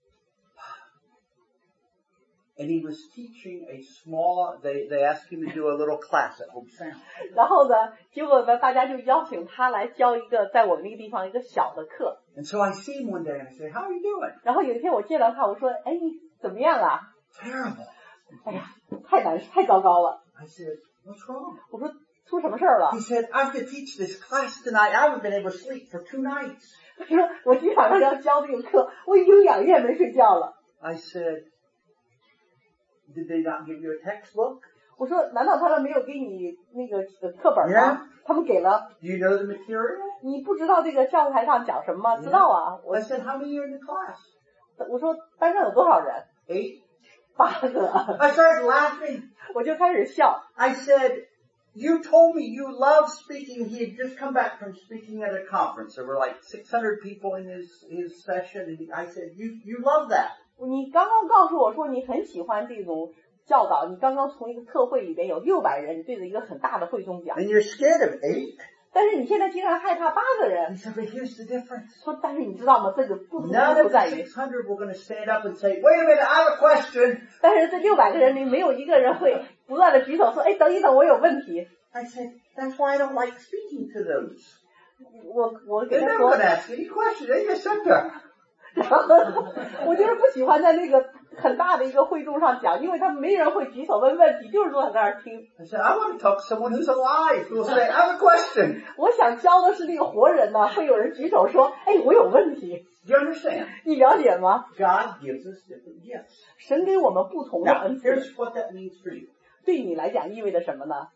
And he was teaching a small, they asked him to do a little class at Hope Sound. 然后呢，结果呢，大家就邀请他来教一个在我们那个地方一个小的课。 And so I see him one day and I say, how are you doing? 然后有一天我见到他，我说：“哎，你怎么样啊 Terrible.？” 哎呀，太糟糕了。 I said, what's wrong? 我说出什么事儿了 He？ said, I have to teach this class tonight. I haven't been able to sleep for 2 nights. 他说我今晚上要教这个课，我已经2夜没睡觉了。 I said, did they not give you a textbook? 我说难道他们没有给你那个课本吗 Yeah. 他们给了， Do you know the material? 你不知道这个教材上讲什么吗？知道啊。 I said, how many are in the class? 我说班上有多少人？ 8. 8个。 I started laughing. 我就开始笑。 I said, you told me you love speaking. He had just come back from speaking at a conference. There were like 600 people in his session. And I said, you love that. 你刚刚告诉我说你很喜欢这种教导，你刚刚从一个特会里边有600人，你对着一个很大的会中讲， And you're scared of 8. 但是你现在竟然害怕8个 I 人。 said, but here's the difference. 说，但是你知道吗？这个不足 None 就 of the 在于， 600 were going to stand up and say, wait a minute, I have a question. 但是这600个人里没有一个人会不断的举手说，哎，等一等，我有问题。 I said, that's why I don't like speaking to those. 我给 They're 他 never 说 going to，ask any question. They just sit there. 然后我就是不喜欢在那个很大的一个会众上讲，因为他们没人会举手问问题，就是坐在那儿听。 I said, I want to talk to someone who's alive who will say, I have a question. 我想教的是那个活人呢，会有人举手说，哎，我有问题， Do you understand? 你了解吗？ God gives us different gifts. 神给我们不同的 Now, 恩赐， here's what that means for you. 对你来讲意味着什么呢？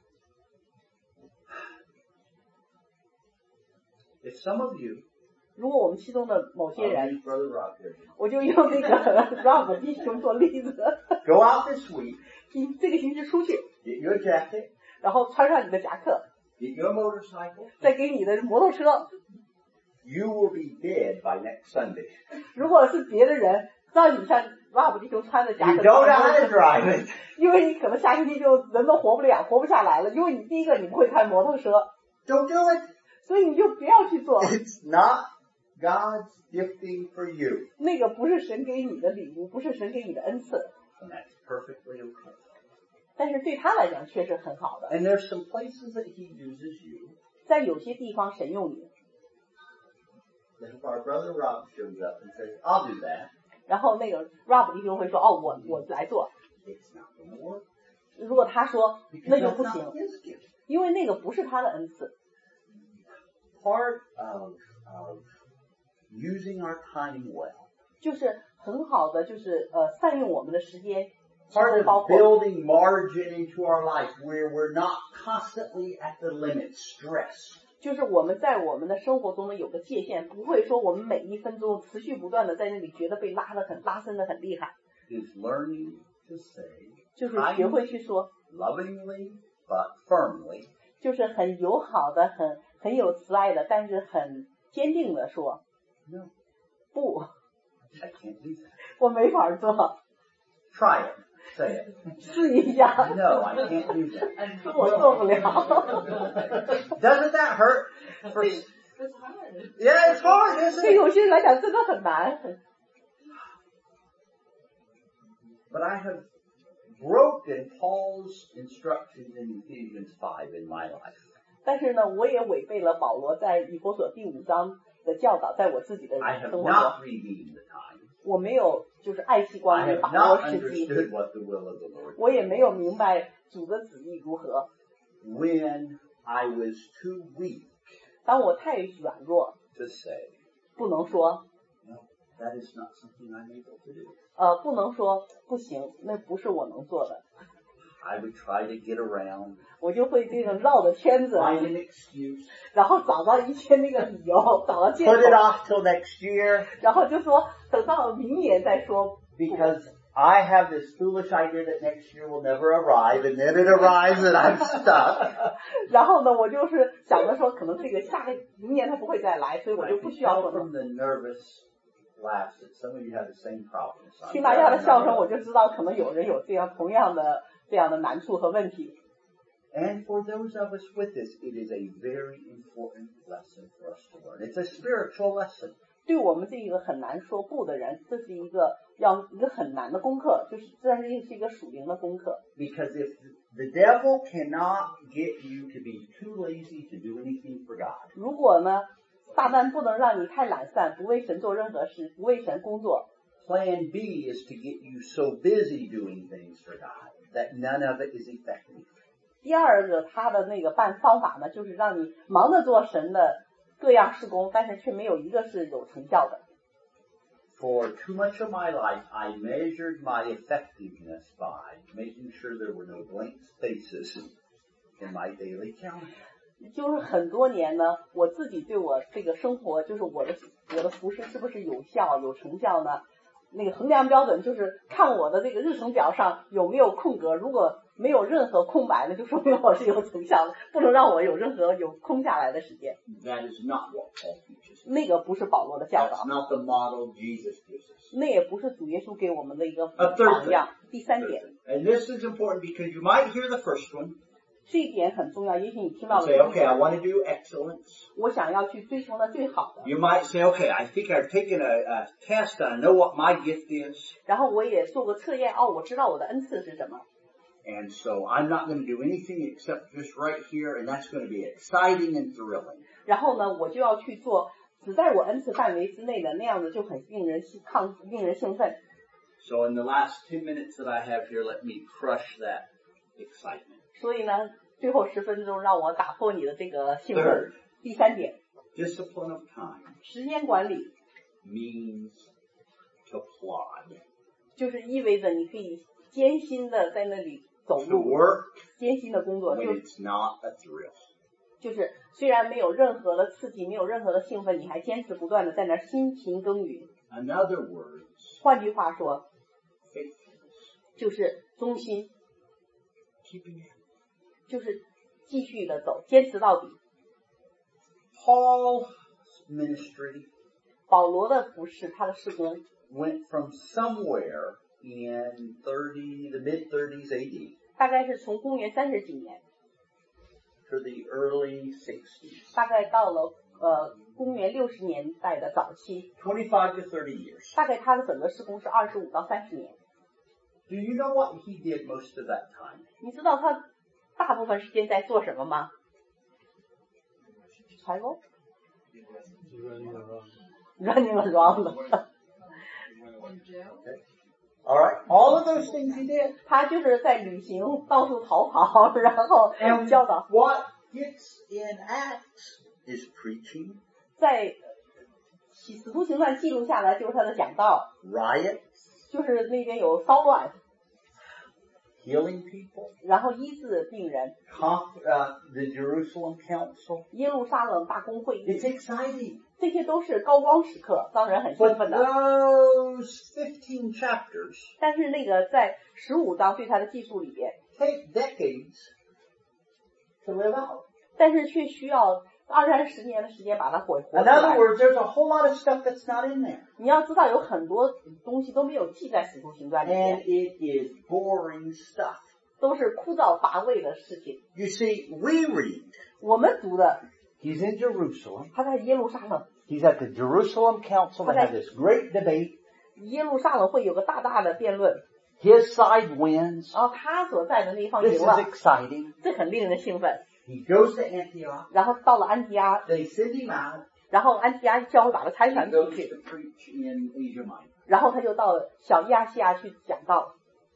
If some of you, 如果我们其中的某些 I'll 人， use Brother Rob here, 我就用那个 Rob 弟兄做例子， go out this week, 你这个星期出去， get you a jacket, 然后穿上你的夹克， get you a motorcycle, 再给你的摩托车。 you will be dead by next Sunday. 如果是别的人，让你像 Rob 弟兄穿的夹 You 克， don't know how to drive it. 因为你可能下星期就人都活不下来了，因为你第一个你不会开摩托车， Don't do it. 所以你就不要去做。 It's not God's gifting for you. 那个不是神给你的礼物，不是神给你的恩赐， And that's perfectly okay. 但是对他来讲却是很好的。 And there's some places that He uses you. 在有些地方神用你， That if our brother Rob shows up and says, I'll do that, 然后那个 Rob 弟兄会说，哦，我来做。 it's not going to work. 如果他说 Because 那就 that's 不 not 行， His gift. 因为那个不是他的恩赐。 Part of using our time well. 就是很好的，就是善用我们的时间，其 Part 中 of 包括 building margin into our life where we're not constantly at the limit, stressed. 就是我们在我们的生活中呢有个界限，不会说我们每1分钟持续不断的在那里觉得被拉伸的很厉害， Is learning to say 就是学会去说， lovingly but firmly, 就是很友好的、很有慈爱的，但是很坚定的说， no, 不， I can't do that. 我没法做， Try it. Say it. 试一下， No, I can't do that. 我做不了。 Doesn't that hurt? For, yeah, it's hard, isn't 对 it? 有些人来讲真的很难， But I have broken Paul's instructions in Ephesians 5 in my life. 但是呢，我也违背了保罗在以弗所第5章的教导，在我自己的 I 生 have 活中， not redeemed the time. 我没有就是爱惜光 I 阴， have 把握 not 时机， understood what the will of the Lord 我也没有明白主的旨意如何。 when I was too weak 当我太软弱 to say, 不能说 no, that is not something I'm able to do. 不能说不行，那不是我能做的， I would try to get around, 我就会这个绕着圈子， find an excuse, 然后找到一些那个理由，找到借口 put it off till next year, 然后就说等到明年再说。 because I have this foolish idea that next year will never arrive, and then it arrives and I'm stuck. 然后呢，我就是想着说，可能这个明年他不会再来，所以我 I 就不 can 需要 tell 说。 from the nervous laughs that some of you have the same problems. 听大家的笑声，我就知道可能有人有同样的难处和问题。 And for those of us with this, it is a very important lesson for us to learn. It's a spiritual lesson. 对我们这一个很难说不的人，这是一个很难的功课，就是但是又是一个属灵的功课。 Because if the devil cannot get you to be too lazy to do anything for God, 如果呢，撒旦不能让你太懒散，不为神做任何事，不为神工作。 plan B is to get you so busy doing things for God that none of it is effective. 第二个他的那个方法呢，就是让你忙着做神的各样事工，但是却没有一个是有成效的。 For too much of my life, I measured my effectiveness by making sure there were no blank spaces in my daily calendar. 就是很多年呢，我自己对我这个生活，就是我的服饰是不是有效有成效呢？那个衡量标准就是看我的这个日程表上有没有空格，如果没有任何空白的，就说明我是有成效的，不能让我有任何空下来的时间。 That is not what Paul teaches. 那个不是保罗的教 That's 导， not the model Jesus gives us. 那也不是主耶稣给我们的一个 A third 榜样。第三点， And this is important because you might hear the first one 这一点很重要，也许你听到 and 了 say, 第一 okay, I 点， want to do excellence. 我想要去追求的最好的， You might say, okay, I think I've taken a test and I know what my gift is. 然后我也做过测验，我知道我的恩赐是什么。 And so I'm not going to do anything except just right here, and that's going to be exciting and thrilling. 然后呢，我就要去做只在我恩赐范围之内的，那样子就很令人兴奋。 So in the last 10 minutes that I have here, let me crush that excitement. 所以呢，最后10分钟让我打破你的这个兴奋 Third.。 第三点， Discipline of time 时间管理 means to plod, 就是意味着你可以艰辛的在那里走 to 路， work 艰辛的工作， when it's not a thrill. 就是虽然没有任何的刺激，没有任何的兴奋，你还坚持不断的在那儿辛勤耕耘。 In other words, 换句话说， faithfulness, 就是忠心， keeping it. 就是继续的走，坚持到底。 Paul's ministry 保罗的服饰，他的事工 went from somewhere in the mid-30s AD 大概是从公元30几年， to the early 60s, 大概到了公元60年代的早期， 25 to 30 years. 大概他的整个事工是25到30年。 Do you know what he did most of that time? 你知道他大部分时间在做什么吗？财务 running around All right, all of those things he did. 他就是在旅行，到处逃跑，然后教导。 What gets in Acts is preaching, 在使徒行传记录下来就是他的讲道， riots, 就是那边有骚乱， healing people, 然后医治病人， the Jerusalem Council. 耶路撒冷大公会， It's exciting. 这些都是高光时刻，让人很兴 But 奋的。 those 15 chapters 但是那个在15章对他的记述里边， take decades to live out. 但是却需要20-30年的时间把它活出 In 来。 other words, there's a whole lot of stuff that's not in there. 你要知道有很多东西都没有记在使徒行传里 And 面， it is boring stuff. 都是枯燥乏味的事情。 You see, we read, 我们读的， he's in Jerusalem. 他在耶路撒冷， He's at the Jerusalem Council. They have this great debate. 耶路撒冷会有个大大的辩论， His side wins. 然后他所在的那一方 This 赢 is 了， exciting. 这很令人兴奋。 He goes to Antioch. 然后到了安提阿， They send him out. 然后安提阿教会把他差 He 传 goes 出去， to preach in Asia Minor. 然后他就到小亚细亚去讲道。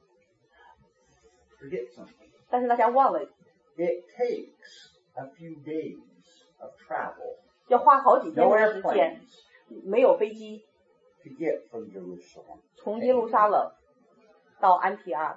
Forget something. 但是大家忘了， It takes a few days of travel 要花好几天 No 的时间， airplanes 没有飞机， to get from Jerusalem. 从耶路撒冷到安提阿，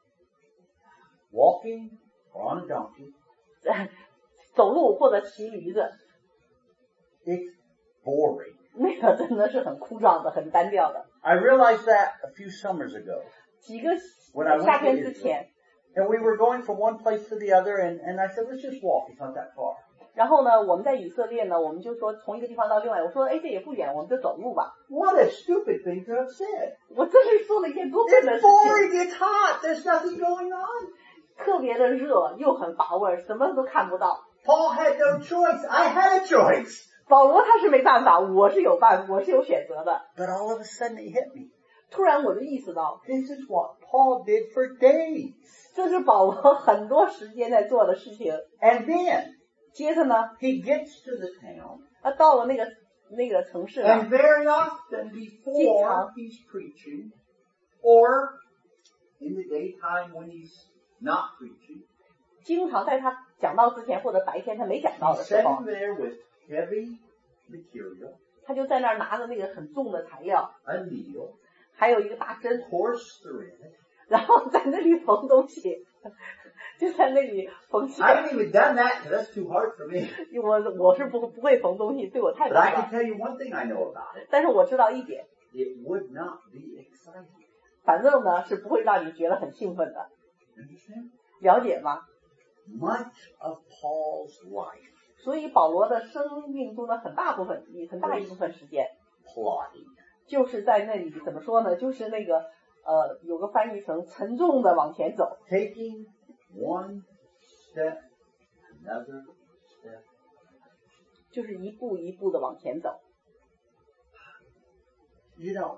Walking or on a donkey, 走路或者骑驴子， it's boring. 那个真的是很枯燥的，很单调的。 I realized that a few summers ago. 几个 When I went 夏 to 天之前， And we were going from one place to the other, and I said, let's just walk. It's not that far. 然后呢，我们在以色列呢，我们就说从一个地方到另外，我说，哎，这也不远，我们就走路吧。 What a stupid thing to have said. 我真是说了一件多笨的 It's 事情， boring. It's hot. There's nothing going on. 特别的热，又很乏味，什么都看不到。 Paul had no choice. I had a choice. 保罗他是没办法，我是有选择的。 But all of a sudden it hit me. 突然我就意识到， This is what Paul did for days. 这是保罗很多时间在做的事情。 And then 接着呢， he gets to the town. 他到了那个城市了， And very often before he's preaching, or in the daytime when he's not preaching, 经常在他讲道之前或者白天他没讲道 he's 的时候 sitting，there with heavy material, 他就在那儿拿着那个很重的材料， a needle, 还有一个大针， coarse thread. 然后在那里缝东西，就在那里缝线。 I haven't even done that because that's too hard for me. 我是不会缝东西，对我太 But 难 I can 了。 tell you one thing I know about it. 但是我知道一点， It would not be exciting. 反正呢是不会让你觉得很兴奋的， Understand? 了解吗？ Much of Paul's life 所以保罗的生命中的很大一部分时间， plodding. 就是在那里怎么说呢？就是那个有个翻译成沉重的往前走， Taking one step, another step. 就是一步一步的往前走。 You know,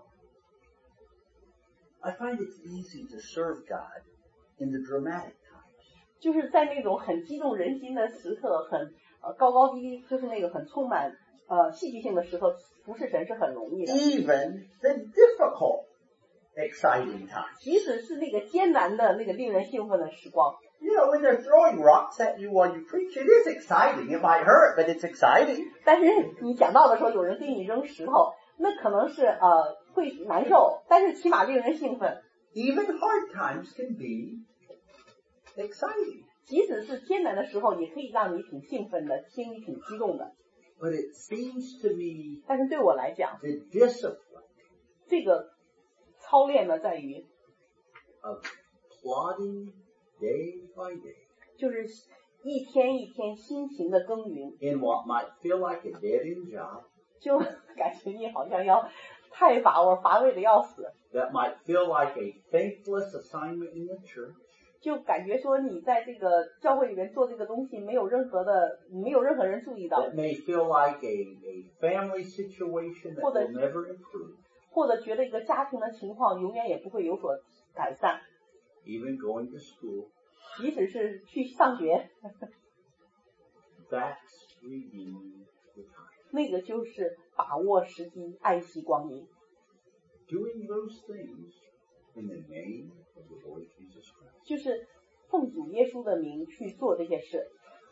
I find it's easy to serve God in the dramatic times. 就是在那种很激动人心的时刻，很高高低低，就是那个很充满戏剧性的时刻，服侍神是很容易的。 Even the difficult, exciting times. 即使是那个艰难的那个令人兴奋的时光， You know, when they're throwing rocks at you while you preach, it is exciting. It might hurt, but it's exciting. 但是你讲道的时候，有人给你扔石头，那可能是会难受，但是起码令人兴奋。 Even hard times can be exciting. 即使是艰难的时候，也可以让你挺兴奋的，心里挺激动的。 But it seems to me 但是对我来讲， the discipline 这个操练呢，在于 of plodding day by day 就是一天一天辛勤的耕耘， in what might feel like a dead-end job, 就感觉你好像要太乏味的要死， that might feel like a thankless assignment in the church, 就感觉说你在这个教会里面做这个东西没有任何人注意到， that may feel like a family situation that will never improve, 或者觉得一个家庭的情况永远也不会有所改善， even going to school. 即使是去上学， That's redeeming the time. 那个就是把握时机，爱惜光阴， Doing those things in the name of the Lord Jesus Christ. 就是奉主耶稣的名去做这些事。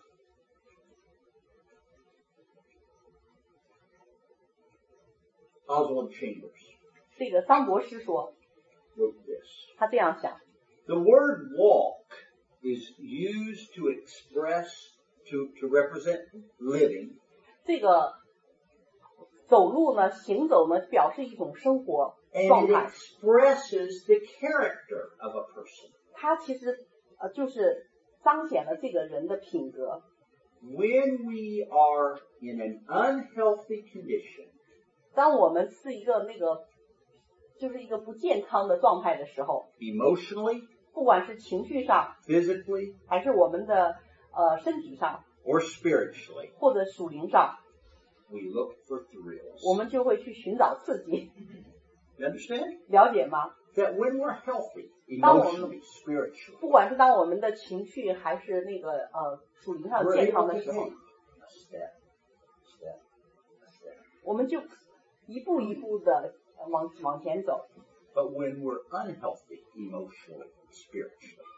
Oswald Chambers 这个桑博士说， wrote this. 他这样想， The word walk is used to express, to represent living, 这个走路呢，行走呢，表示一种生活 and 状 it 态。 expresses the character of a person. 它其实就是彰显了这个人的品格。 When we are in an unhealthy condition, 当我们是一个就是一个不健康的状态的时候， emotionally, 不管是情绪上， physically, 还是我们的身体上， or spiritually, 或者属灵上， we look for thrills. 我们就会去寻找刺激， You understand? 了解吗？ That when we're healthy, emotionally, spiritually, 不管是当我们的情绪还是那个属灵上 we're 健康 able 的 to 时候 take，a step, a step, a step. 我们就一步一步的往前走。 But when we're unhealthy, emotionally, spiritually,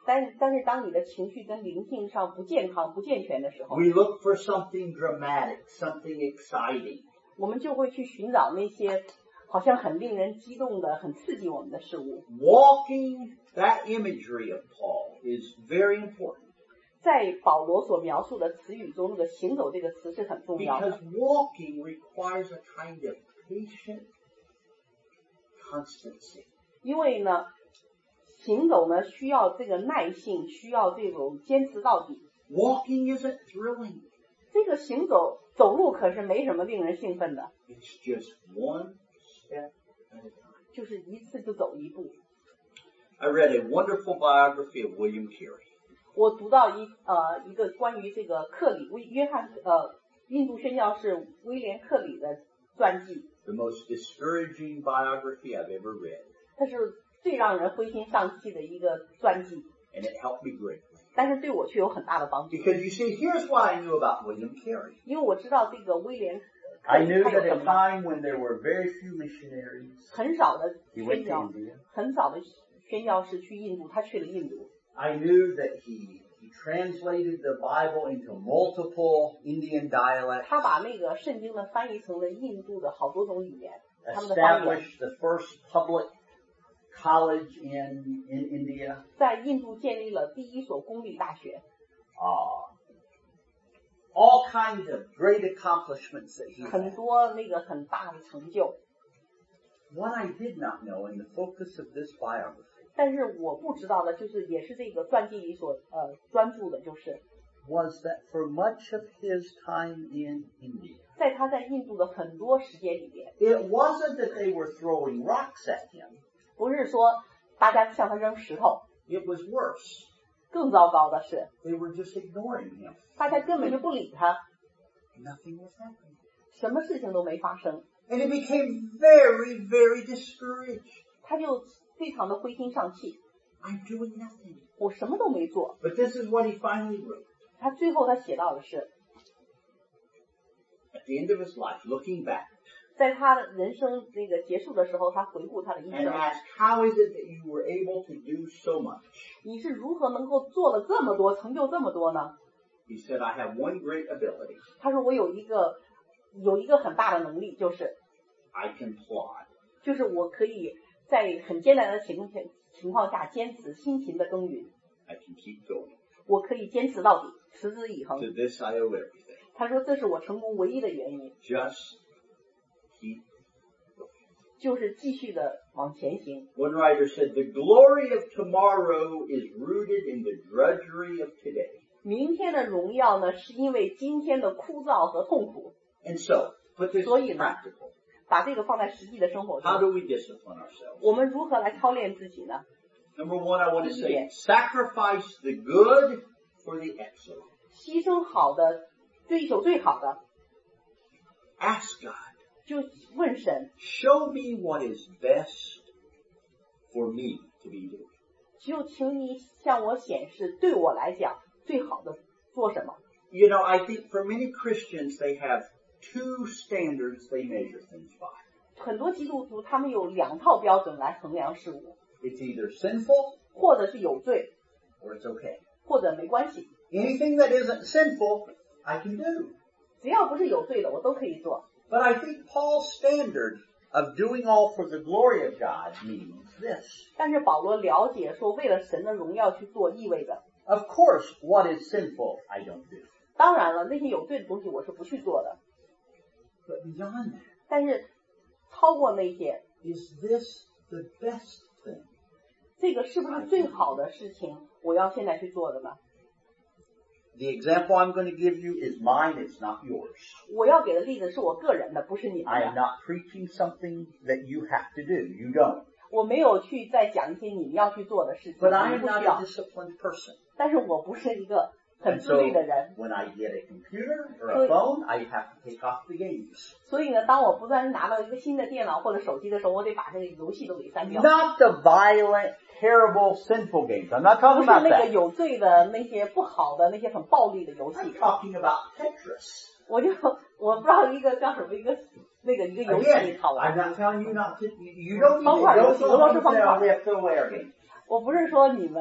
但是当你的情绪跟灵性上不健康、不健全的时候， We look for something dramatic, something exciting. 我们就会去寻找那些好像很令人激动的、很刺激我们的事物。 Walking, that imagery of Paul is very important. 在保罗所描述的词语中，那个行走这个词是很重要的。 Because walking requires a kind of patient constancy. 因为呢，行走呢需要这个耐性，需要这种坚持到底。 Walking isn't thrilling. 这个行走路可是没什么令人兴奋的， It's just one step at a time. 就是一次就走一步。 I read a wonderful biography of William Carey. 我读到一个关于这个克里印度宣教士威廉克里的传记， The most discouraging biography I've ever read. 它是最让人灰心丧气的一个传记， And it helped me greatly. 但是对我却有很大的帮助。 Because you see, here's what I knew about William Carey. 因为我知道这个威廉克 I 里 knew 他有 that 什 at a 么 time when there were very few missionaries, 很少的 he 宣 went to 教， India. 很少的宣教士去印度，他去了印度。 I knew that he translated the Bible into multiple Indian dialects, 他把那个圣经呢翻译成了印度的好多种语言，他们的方言， established the first public college in India. 在印度建立了第一所公立大学。 All kinds of great accomplishments that he 很 had. 多那个很大的成就， What I did not know in the focus of this biography 但是我不知道的就是也是这个传记里所专注的，就是 was that for much of his time in India, 在他在印度的很多时间里面， it wasn't that they were throwing rocks at him. 不是说大家向他扔石头， It was worse. 更糟糕的是 They were just ignoring him. 大家根本就不理他， Nothing was happening. 什么事情都没发生， And he became very, very discouraged. 他就非常的灰心丧气， I'm doing nothing. 我什么都没做。 But this is what he finally wrote. 他最后他写到的是， At the end of his life, looking back, 在他的人生那个结束的时候，他回顾他的一 and 生， asked, how is it that you were able to do so much? 你是如何能够做了这么多，成就这么多呢？ He said, I have one great ability. 他说我有一个很大的能力，就是 I can plod. 我可以在很艰难的情况下坚持辛勤的耕耘， I can keep going. 我可以坚持到底，持之以恒 To。this I owe everything. 他说这是我成功唯一的原因， Just keep going. 就是继续的往前行。 One writer said, the glory of tomorrow is rooted in the drudgery of today. 明天的荣耀呢，是因为今天的枯燥和痛苦。 And so, put this 所以呢， practical. 把这个放在实际的生活 How 中， do we discipline ourselves? 我们如何来操练自己呢？ Number one, I want to say, Yeah. sacrifice the good for the excellent. 牺牲好的，追求最好的， Ask God, 就问神， show me what is best for me to be doing. 就请你向我显示，对我来讲最好的做什么。 You know, I think for many Christians, they have two standards they measure things by. 很多基督徒他们有两套标准来衡量事物， It's either sinful 或者是有罪， or it's okay. 或者没关系， Anything that isn't sinful, I can do. 只要不是有罪的，我都可以做。 But I think Paul's standard of doing all for the glory of God means this. 但是保罗了解说，为了神的荣耀去做，意味着， Of course, what is sinful, I don't do. 当然了，那些有罪的东西我是不去做的。 But beyond that, 但是超过那些， is this the best thing? 这个是不是最好的事情？我要现在去做的呢？ The example I'm going to give you is mine, it's not yours. 我要给的例子是我个人的，不是你们 I am 的。 not preaching something that you have to do. You don't. 我没有去再讲一些你们要去做的事情， But 你 I 们 am 不需 not 要 a。disciplined person. 但是我不是一个很 And 自 so 律的人， when I get a computer or a phone, I have to take off the games. 所以呢，当我不断拿到一个新的电脑或者手机的时候，我得把这个游戏都给删掉。 Not the violent, terrible, sinful games. I'm not 不 talking 是 about 那个 that. 有罪的那些不好的那些很暴力的游戏 I'm，talking about Tetris. 我不知道一个叫什么一个游戏 Again, 好 I'm 玩。 not telling you not to. You don't need to. 方块游戏，俄罗斯方块。 We have to wear games. 我不是说你们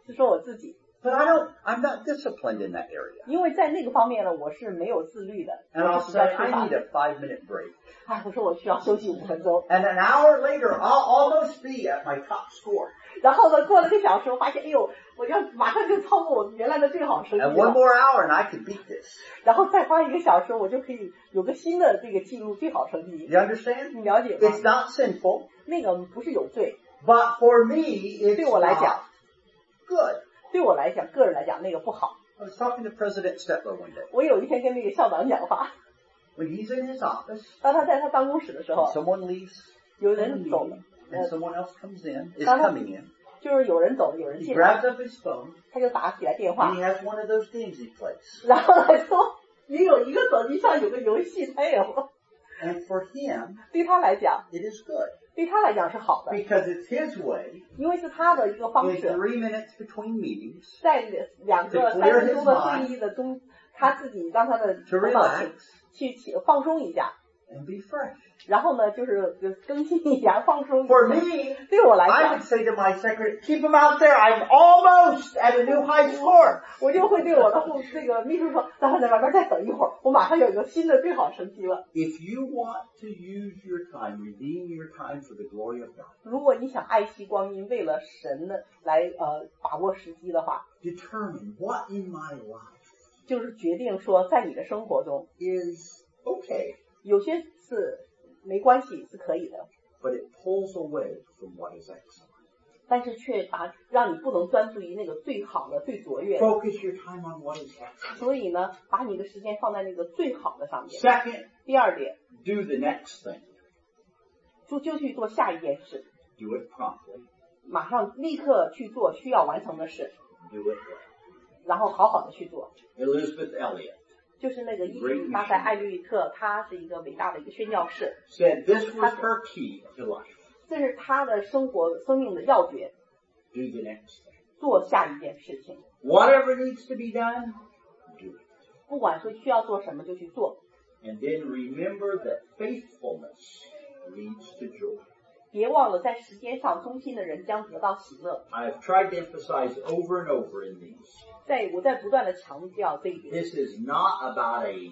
是说我自己。 But I'm not disciplined in that area. 因为在那个方面呢，我是没有自律的。 And 我 I'll 是比 say, 较缺 I 乏 need 的。 a 5-minute break. 哎，我说我需要休息5分钟。 And an hour later, I'll almost be at my top score. 然后呢，过了1个小时，我发现，哎呦，我要马上就超过我原来的最好成绩 And one 了。 more hour and I can beat this. 然后再花1个小时，我就可以有个新的这个记录最好成绩。 You understand? 你了解吗？ It's not sinful, 那个不是有罪， but for me, it's 对我来讲， not good. 对我来讲，个人来讲那个不好。 I was talking to President Stetler one day. 我有一天跟那个校长讲话， When he's in his office, 当他在他办公室的时候， someone leaves 有 the 人走了， meeting and someone else comes in, is Uh-huh. coming in. 就是有人走了，有人 He 进来， grabs up his phone 他就打起来电 and 话， he has one of those games he plays. 然后他说你有一个手机上有个游戏，他也有， And for him, 对他来讲， it is good 对他来讲是好的， because it's his way 因为是他的一个方 in 式， 3 minutes between meetings 在2个3分钟的会议的中，他自己让他的 to 头脑 relax 去放松一下， and be fresh. 然后呢就是更新一下，放松一 For 下。 me, 对我来 I 讲 would，say to my secretary, keep him out there. I'm almost at a new high score. 我就会对我的这个秘书说，让他在外边再等一会儿，我马上有一个新的最好成绩了。 If you want to use your time, redeem your time for the glory of God, 如果你想爱惜光阴，为了神的来把握时机的话， determine what in my life 就是决定说，在你的生活中， is okay, 有些是没关系，是可以的， but it pulls away from what is excellent. 但是却让你不能专注于那个最好的、最卓越的。 Focus your time on what is excellent. 所以呢，把你的时间放在那个最好的上面。 Second, 第二点， do the next thing. 就去做下一件事， Do it promptly. 马上立刻去做需要完成的事， Do it well. 然后好好的去做。 Elizabeth Elliot 就是那个伊丽莎白·艾略特，她是一个伟大的一个宣教士， said this was her key to life. 这是她的生命的要诀， Do the next thing. 做下一件事情， Whatever needs to be done, do it. 不管说需要做什么就去做， And then remember that faithfulness leads to joy. 别忘了在时间上忠心的人将得到喜乐。 I've tried to emphasize over and over in these. 我在不断的强调这一点， This is not about a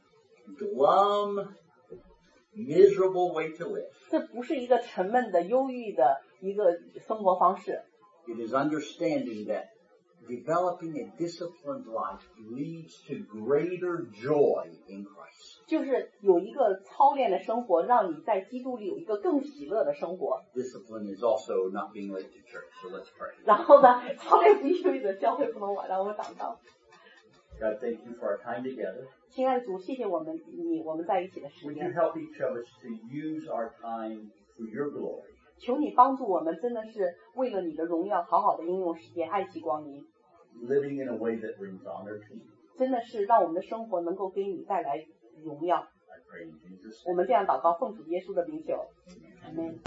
glum, miserable way to live. 这不是一个沉闷的、忧郁的一个生活方式， It is understanding that developing a disciplined life leads to greater joy in Christ. 就是有一个操练的生活，让你在基督里有一个更喜乐的生活。 Discipline is also not being late to church. So let's pray. 然后呢，操练不意味着教会不能晚，让我们祷告。 God, thank you for our time together. 亲爱的主，谢谢我们在一起的时 Would you 间， help each of us to use our time for your glory? 求你帮助我们，真的是为了你的荣耀，好好的应用时间，爱惜光阴， Living in a way that brings honor to you. 真的是让我们的生活能够给你带来荣耀。 I pray in Jesus' 我 name. 们这样祷告，奉主耶稣的名求，阿门。